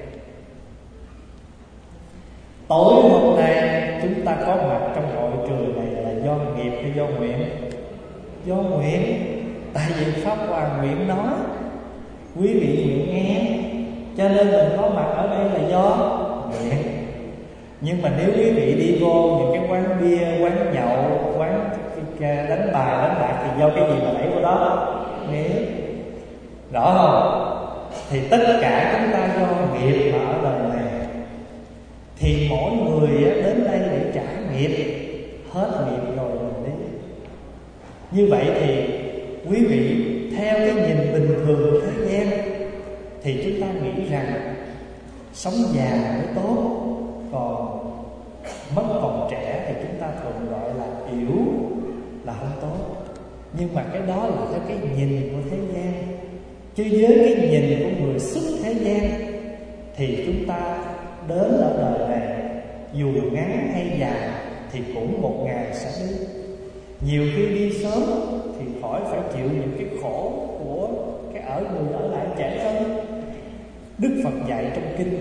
tối hôm nay chúng ta có mặt trong hội trường này là do nghiệp hay do nguyện? Do nguyện. Tại vì Pháp Hòa nguyện nói, quý vị nguyện nghe, cho nên mình có mặt ở đây là do nguyện. Nhưng mà nếu quý vị đi vô những cái quán bia, quán nhậu, quán đánh bài, đánh bạc thì do cái gì mà đẩy vô đó? Nghiệp. Rõ không? Thì tất cả chúng ta do nghiệp mà ở đời này. Thì mỗi người đến đây để trả nghiệp, hết nghiệp rồi mình đi. Như vậy thì quý vị theo cái nhìn bình thường của thế gian thì chúng ta nghĩ rằng sống già mới tốt, còn mất còn trẻ thì chúng ta thường gọi là yếu, là không tốt. Nhưng mà cái đó là theo cái nhìn của thế gian. Chứ với cái nhìn của người xuất thế gian thì chúng ta đến ở đời này dù ngắn hay dài thì cũng một ngày sẽ đi. Nhiều khi đi sớm thì khỏi phải chịu những cái khổ của cái người ở lại trễ hơn. Đức Phật dạy trong kinh,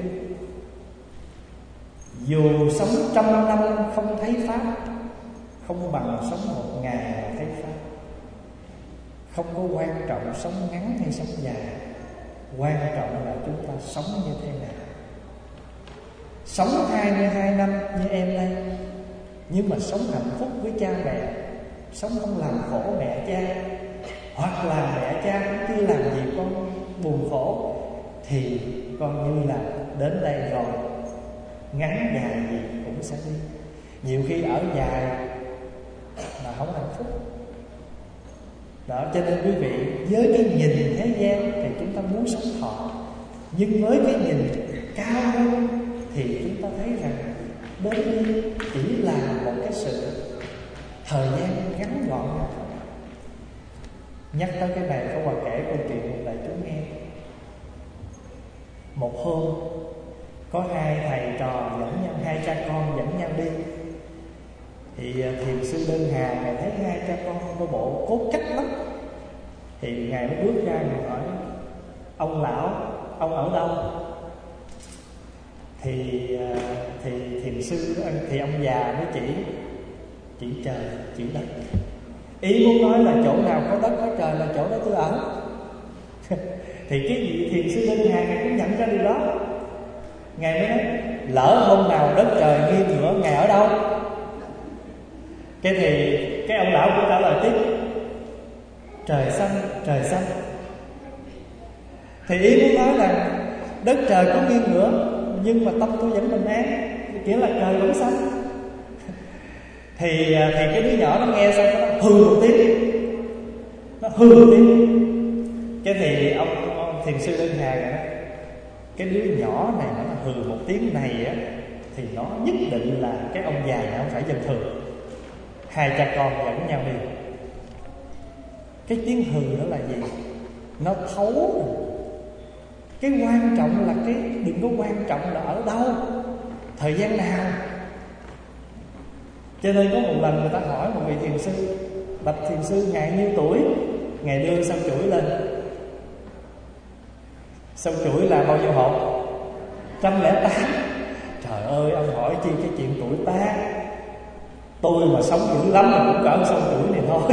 dù sống 100 năm không thấy Pháp, không bằng sống 1 ngày mà thấy Pháp. Không có quan trọng sống ngắn hay sống dài, quan trọng là chúng ta sống như thế nào. Sống 22 năm như em đây, nhưng mà sống hạnh phúc với cha mẹ, sống không làm khổ mẹ cha, hoặc là mẹ cha cũng chưa làm gì con buồn khổ, thì con như là đến đây rồi, ngắn dài gì cũng sẽ đi. Nhiều khi ở dài mà không hạnh phúc. Đó, cho nên quý vị, với cái nhìn thế gian thì chúng ta muốn sống thọ, nhưng với cái nhìn cao hơn thì chúng ta thấy rằng đến đi chỉ là một cái sự thời gian ngắn gọn. Nhắc tới cái này, có Hòa kể câu chuyện một đại chúng nghe. Một hôm có 2 thầy trò dẫn nhau, 2 cha con dẫn nhau đi. Thì thiền sư Đơn Hà ngài thấy 2 cha con có bộ cốt cách lắm, thì ngài mới bước ra ngài hỏi: ông lão, ông ở đâu? Thì thiền sư thì ông già mới chỉ trời, chỉ đất. Ý muốn nói là chỗ nào có đất có trời là chỗ đó tôi ở. Thì cái vị thiền sư Đơn Hà ngài cũng nhận ra điều đó. Ngài mới nói: lỡ hôm nào đất trời nghiêng ngửa, ngài ở đâu? Cái thì cái ông lão cũng trả lời tiếp: trời xanh, trời xanh. Thì ý muốn nói là đất trời có nghiêng ngửa, nhưng mà tâm tôi vẫn bình an, nghĩa là trời vẫn xanh. Thì cái đứa nhỏ nó nghe xong nó hừ một tiếng, nó hừ một tiếng. Cái thì ông thiền sư Đơn Hà nói: cái đứa nhỏ này nó hừ một tiếng này á, thì nó nhất định là cái ông già này không phải dân thường. 2 cha con dẫn nhau đi. Cái tiếng hừ đó là gì? Nó thấu. Cái quan trọng là đừng có quan trọng là ở đâu, thời gian nào. Cho nên có một lần người ta hỏi một vị thiền sư: bạch thiền sư, ngài nhiêu tuổi? Ngài đưa sâu chuỗi lên. Sâu chuỗi là bao nhiêu hộp? 108. Trời ơi, ông hỏi chi cái chuyện tuổi tác. Tôi mà sống dữ lắm mà cũng cỡ sâu chuỗi này thôi.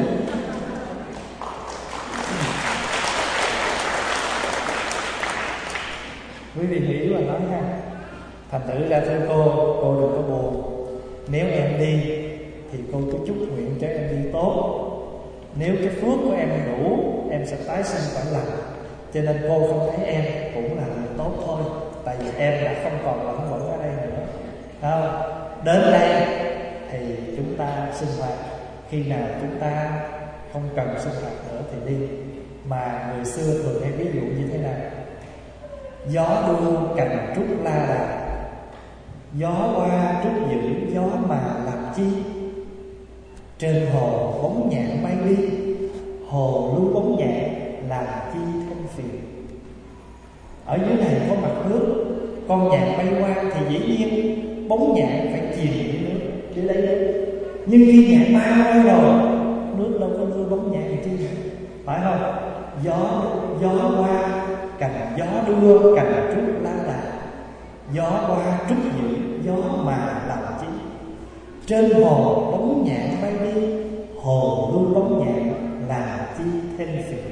Quý vị hiểu là nói ha. Thành thử ra thưa cô đừng có buồn. Nếu em đi thì cô cứ chúc nguyện cho em đi tốt. Nếu cái phước của em đủ, em sẽ tái sinh cõi lành. Cho nên cô không thấy em cũng là người tốt thôi. Tại vì em đã không còn lẫn quẩn ở đây nữa. Không? Đến đây thì chúng ta sinh hoạt. Khi nào chúng ta không cần sinh hoạt nữa thì đi. Mà người xưa thường hay ví dụ như thế này: gió đưa cành trúc la đà, gió qua trúc giữ, gió mà làm chi? Trên hồ bóng nhạn bay đi, hồ lưu bóng nhạn làm chi thêm phiền. Ở dưới này có mặt nước, con nhạn bay qua thì dĩ nhiên bóng nhạn phải chìm dưới nước để lấy nước. Nhưng khi nhạn bay qua rồi, nước đâu có lưu bóng nhạn chi, phải không? Gió qua cành, gió đưa cành trúc lá đà, gió qua trúc giữ, gió mà làm chi? Trên hồ bóng nhạn bay đi, hồ lưu bóng nhạn làm chi thêm phiền.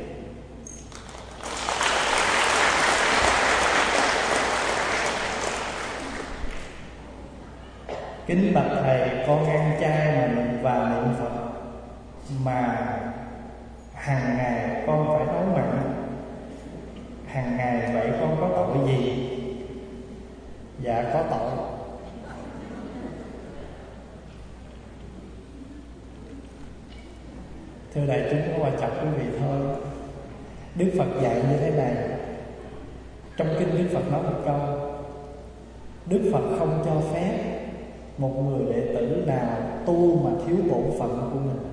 Kính bạch thầy, con ăn chay và niệm Phật mà hàng ngày con phải nấu mặn, hàng ngày vậy con có tội gì? Dạ có tội. Thưa đại chúng, có quan trọng quý vị thôi. Đức Phật dạy như thế này. Trong kinh Đức Phật nói một câu: Đức Phật không cho phép một người đệ tử nào tu mà thiếu bổn phận của mình.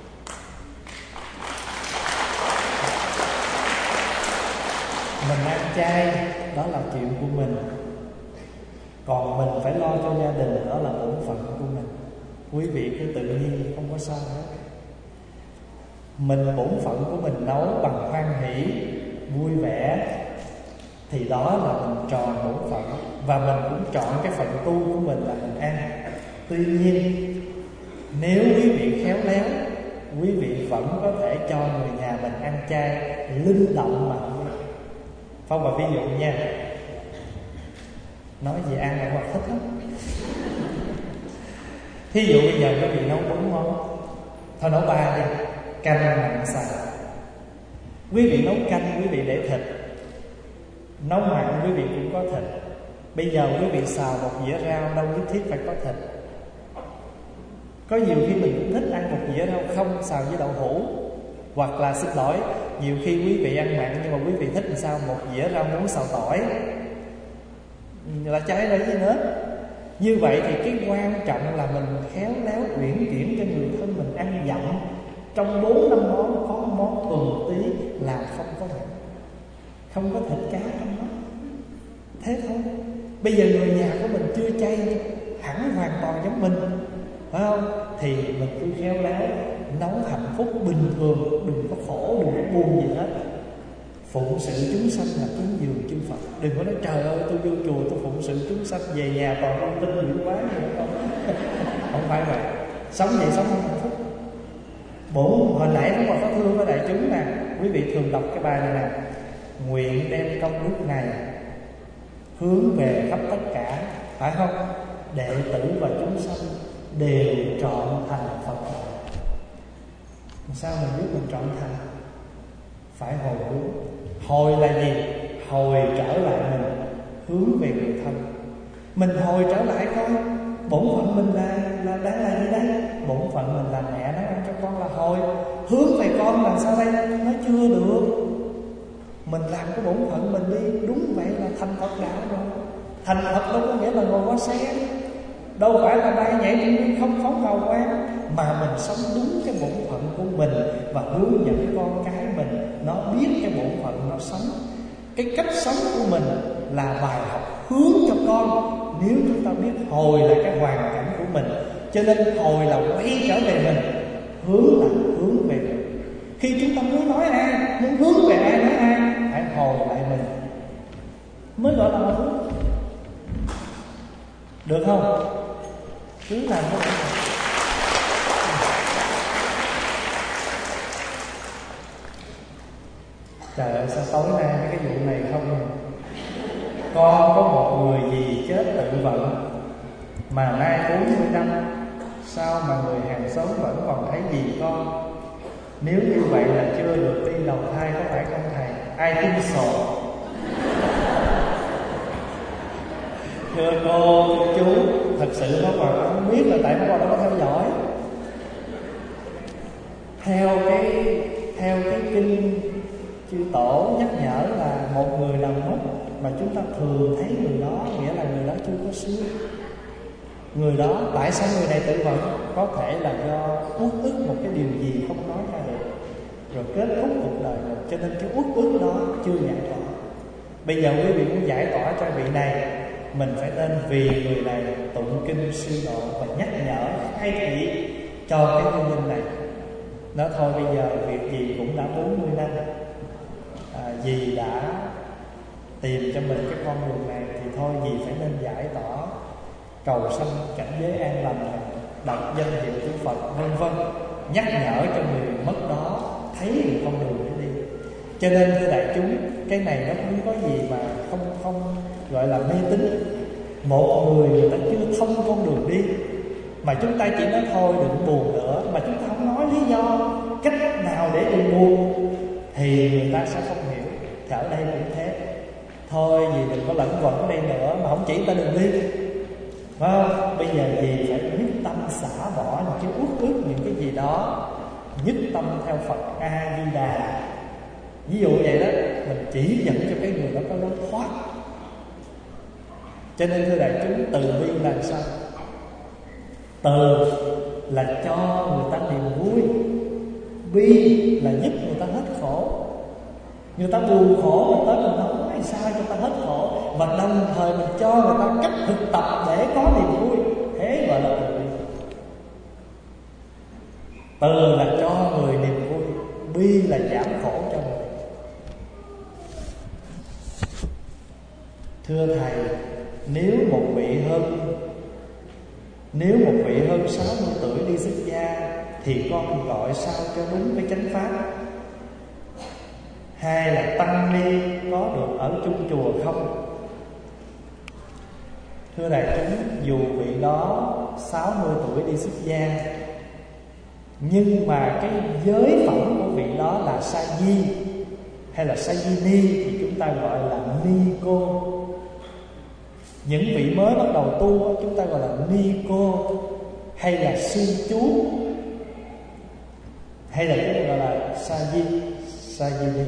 Mình ăn chay đó là chuyện của mình, còn mình phải lo cho gia đình đó là bổn phận của mình. Quý vị cứ tự nhiên, không có sao hết. Mình bổn phận của mình nấu bằng hoan hỷ, vui vẻ, thì đó là mình tròn bổn phận. Và mình cũng chọn cái phận tu của mình là mình ăn. Tuy nhiên nếu quý vị khéo léo, quý vị vẫn có thể cho người nhà mình ăn chay linh động mà không biết. Phong vào ví dụ nha, nói gì ăn là hoặc thích lắm. Thí dụ bây giờ quý vị nấu 4 món, thôi nấu 3 đi, canh mặn xào. Quý vị nấu canh quý vị để thịt, nấu mặn quý vị cũng có thịt. Bây giờ quý vị xào một dĩa rau, đâu nhất thiết phải có thịt. Có nhiều khi mình cũng thích ăn một dĩa rau không xào với đậu hũ. Hoặc là xin lỗi, nhiều khi quý vị ăn mặn nhưng mà quý vị thích làm sao một dĩa rau muống xào tỏi là trái đấy với nết. Như vậy thì cái quan trọng là mình khéo léo uyển chuyển cho người thân mình ăn dặm. Trong 4-5 món có món thuần tí là không có thịt, không có thịt cá trong đó. Thế thôi. Bây giờ người nhà của mình chưa chay hẳn hoàn toàn giống mình, phải không? Thì mình cứ khéo léo nấu hạnh phúc bình thường, đừng có khổ, đừng có buồn gì hết. Phụng sự chúng sanh là cúng dường chư Phật. Đừng có nói trời ơi tôi vô chùa tôi phụng sự chúng sanh, về nhà toàn con tin dữ quá gì không. Không phải vậy. Sống vậy sống không hạnh phúc. Hồi nãy Pháp Hòa có thương với đại chúng nè, quý vị thường đọc cái bài này nè: nguyện đem công đức này hướng về khắp tất cả, phải không? Đệ tử và chúng sanh đều trọn thành Phật. Sao mình biết mình trọn thành? Phải hồi hướng. Hồi là gì? Hồi trở lại mình, hướng về người thân. Mình hồi trở lại coi bổn phận mình là đang là gì đây? Bổn phận mình là mẹ nấu ăn cho con là hồi. Hướng về con làm sao đây? Nó chưa được. Mình làm cái bổn phận mình đi, đúng vậy là thành Phật đạo rồi. Thành Phật đâu có nghĩa là ngồi qua xe, đâu phải là bay nhảy trên không phóng hào quang, mà mình sống đúng cái bổn phận của mình và hướng dẫn con cái mình nó biết cái bổn phận nó sống. Cái cách sống của mình là bài học hướng cho con. Nếu chúng ta biết hồi là cái hoàn cảnh của mình, cho nên hồi là quay trở về mình, hướng là hướng về mình. Khi chúng ta muốn nói ai, muốn hướng về ai nói ai, phải hồi lại mình mới gọi là hướng. Được không? Cứ làm cái này. Trời ơi sao tối nay cái vụ này không? Con có một người gì chết tự vận mà nay 40 năm, sao mà người hàng xóm vẫn còn thấy gì con? Nếu như vậy là chưa được đi đầu thai có phải không thầy? Ai tin sổ? Thưa cô, chú, thật sự Pháp Hòa không biết là tại Pháp Hòa đâu có theo dõi. Theo cái kinh chư tổ nhắc nhở là một người nào mất mà chúng ta thường thấy người đó, nghĩa là người đó chưa có xưa. Người đó, tại sao người này tự vận? Có thể là do uất ức một cái điều gì không nói ra được, rồi kết thúc cuộc đời mình, cho nên cái uất ức đó chưa giải tỏa. Bây giờ quý vị muốn giải tỏa cho vị này, mình phải nên vì người này tụng kinh siêu độ và nhắc nhở khai thị cho cái nguyên nhân này. Nói thôi bây giờ việc gì cũng đã 40 năm, dì đã tìm cho mình cái con đường này thì thôi dì phải nên giải tỏa, cầu sanh cảnh giới an lành này, đọc danh hiệu của Phật vân vân, nhắc nhở cho người mất đó thấy được con đường để đi. Cho nên thưa đại chúng, cái này nó không có gì mà không gọi là mê tín. Một người ta chưa thông con đường đi mà chúng ta chỉ nói thôi đừng buồn nữa, mà chúng ta không nói lý do cách nào để đừng buồn thì người ta sẽ không hiểu. Thì ở đây cũng thế, thôi vì đừng có lẫn quẩn ở đây nữa, mà không chỉ ta đừng đi, phải không? Bây giờ gì phải nhất tâm xả bỏ những cái uất ức, những cái gì đó, nhất tâm theo Phật A Di Đà. Ví dụ vậy đó, mình chỉ dẫn cho cái người đó có lối thoát. Cho nên thưa đại chúng, từ bi là sao? Từ là cho người ta niềm vui, bi là giúp người ta hết khổ. Người ta buồn khổ mà tới mình nói nói sao cho ta hết khổ, và đồng thời mình cho người ta cách thực tập để có niềm vui. Thế gọi là từ bi. Từ là cho người niềm vui, bi là giảm khổ cho người. Thưa Thầy, nếu một vị hơn 60 tuổi đi xuất gia thì con gọi sao cho đúng với chánh pháp? Hay là tăng ni có được ở chung chùa không? Thưa đại chúng, dù vị đó 60 tuổi đi xuất gia, nhưng mà cái giới phẩm của vị đó là sa di hay là sa di ni thì chúng ta gọi là ni cô. Những vị mới bắt đầu tu chúng ta gọi là ni cô hay là sư chú, hay là chúng ta gọi là sa di ni.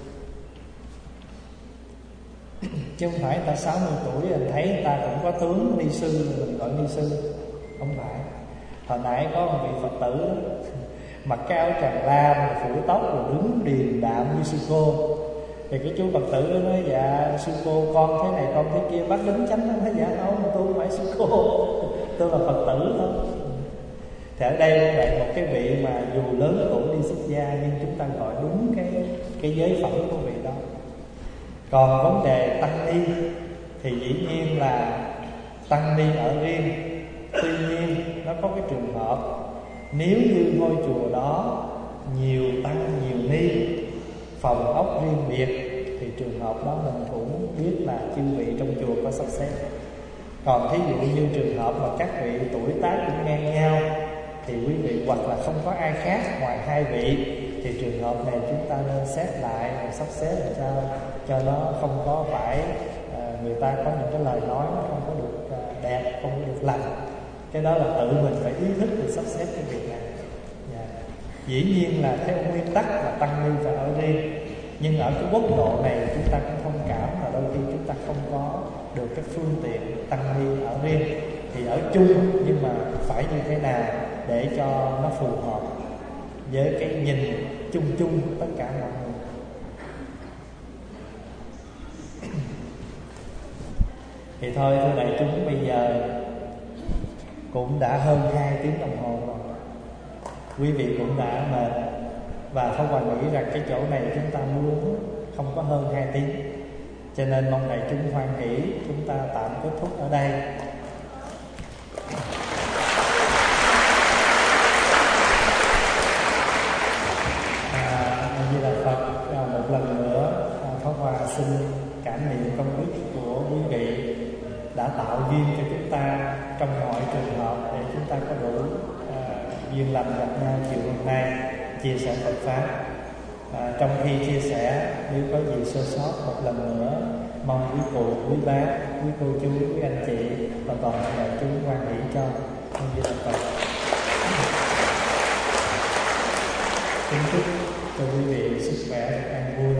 Chứ không phải người ta 60 tuổi rồi thấy người ta cũng có tướng ni sư mình gọi ni sư. Không phải. Hồi nãy có một vị Phật tử mặc cái áo tràng lam, phủ tóc rồi đứng điềm đạm như sư cô. Thì cái chú Phật tử đó nói: dạ sư cô, con thế này con thế kia. Bác đứng chánh nó nói: dạ không, tôi không phải sư cô, tôi là Phật tử thôi. Thì ở đây là một cái vị mà dù lớn tuổi đi xuất gia, nhưng chúng ta gọi đúng cái giới phẩm của vị đó. Còn vấn đề tăng ni thì dĩ nhiên là tăng ni ở riêng. Tuy nhiên nó có cái trường hợp, nếu như ngôi chùa đó nhiều tăng nhiều ni, phòng ốc riêng biệt, thì trường hợp đó mình cũng biết là chư vị trong chùa có sắp xếp. Còn thí dụ như trường hợp mà các vị tuổi tác cũng ngang nhau thì quý vị hoặc là không có ai khác ngoài hai vị, thì trường hợp này chúng ta nên xét lại và sắp xếp làm sao cho nó không có phải người ta có những cái lời nói nó không có được đẹp, không có được lành. Cái đó là tự mình phải ý thức để sắp xếp cái việc này. Dĩ nhiên là theo nguyên tắc là tăng ni phải ở riêng, nhưng ở cái quốc độ này chúng ta cũng thông cảm là đôi khi chúng ta không có được cái phương tiện tăng ni ở riêng, thì ở chung, nhưng mà phải như thế nào để cho nó phù hợp với cái nhìn chung chung của tất cả mọi người. Thì thôi thưa đại chúng, bây giờ cũng đã hơn 2 tiếng đồng hồ rồi. Quý vị cũng đã mệt, và Pháp Hòa nghĩ rằng cái chỗ này chúng ta muốn không có hơn 2 tiếng, cho nên mong đại chúng hoan hỷ, chúng ta tạm kết thúc ở đây. Như là Phật, một lần nữa Pháp Hòa xin cảm niệm công đức của quý vị đã tạo duyên cho chúng ta trong mọi trường hợp để chúng ta có đủ duyên lành gặp nhau chiều hôm nay chia sẻ Phật pháp. Trong khi chia sẻ, nếu có gì sơ sót, một lần nữa mong quý cụ, quý bác, quý cô chú, quý anh chị và toàn thể đại chúng hoan hỷ cho. Như là Phật. Kính chúc cho quý vị sức khỏe, an vui.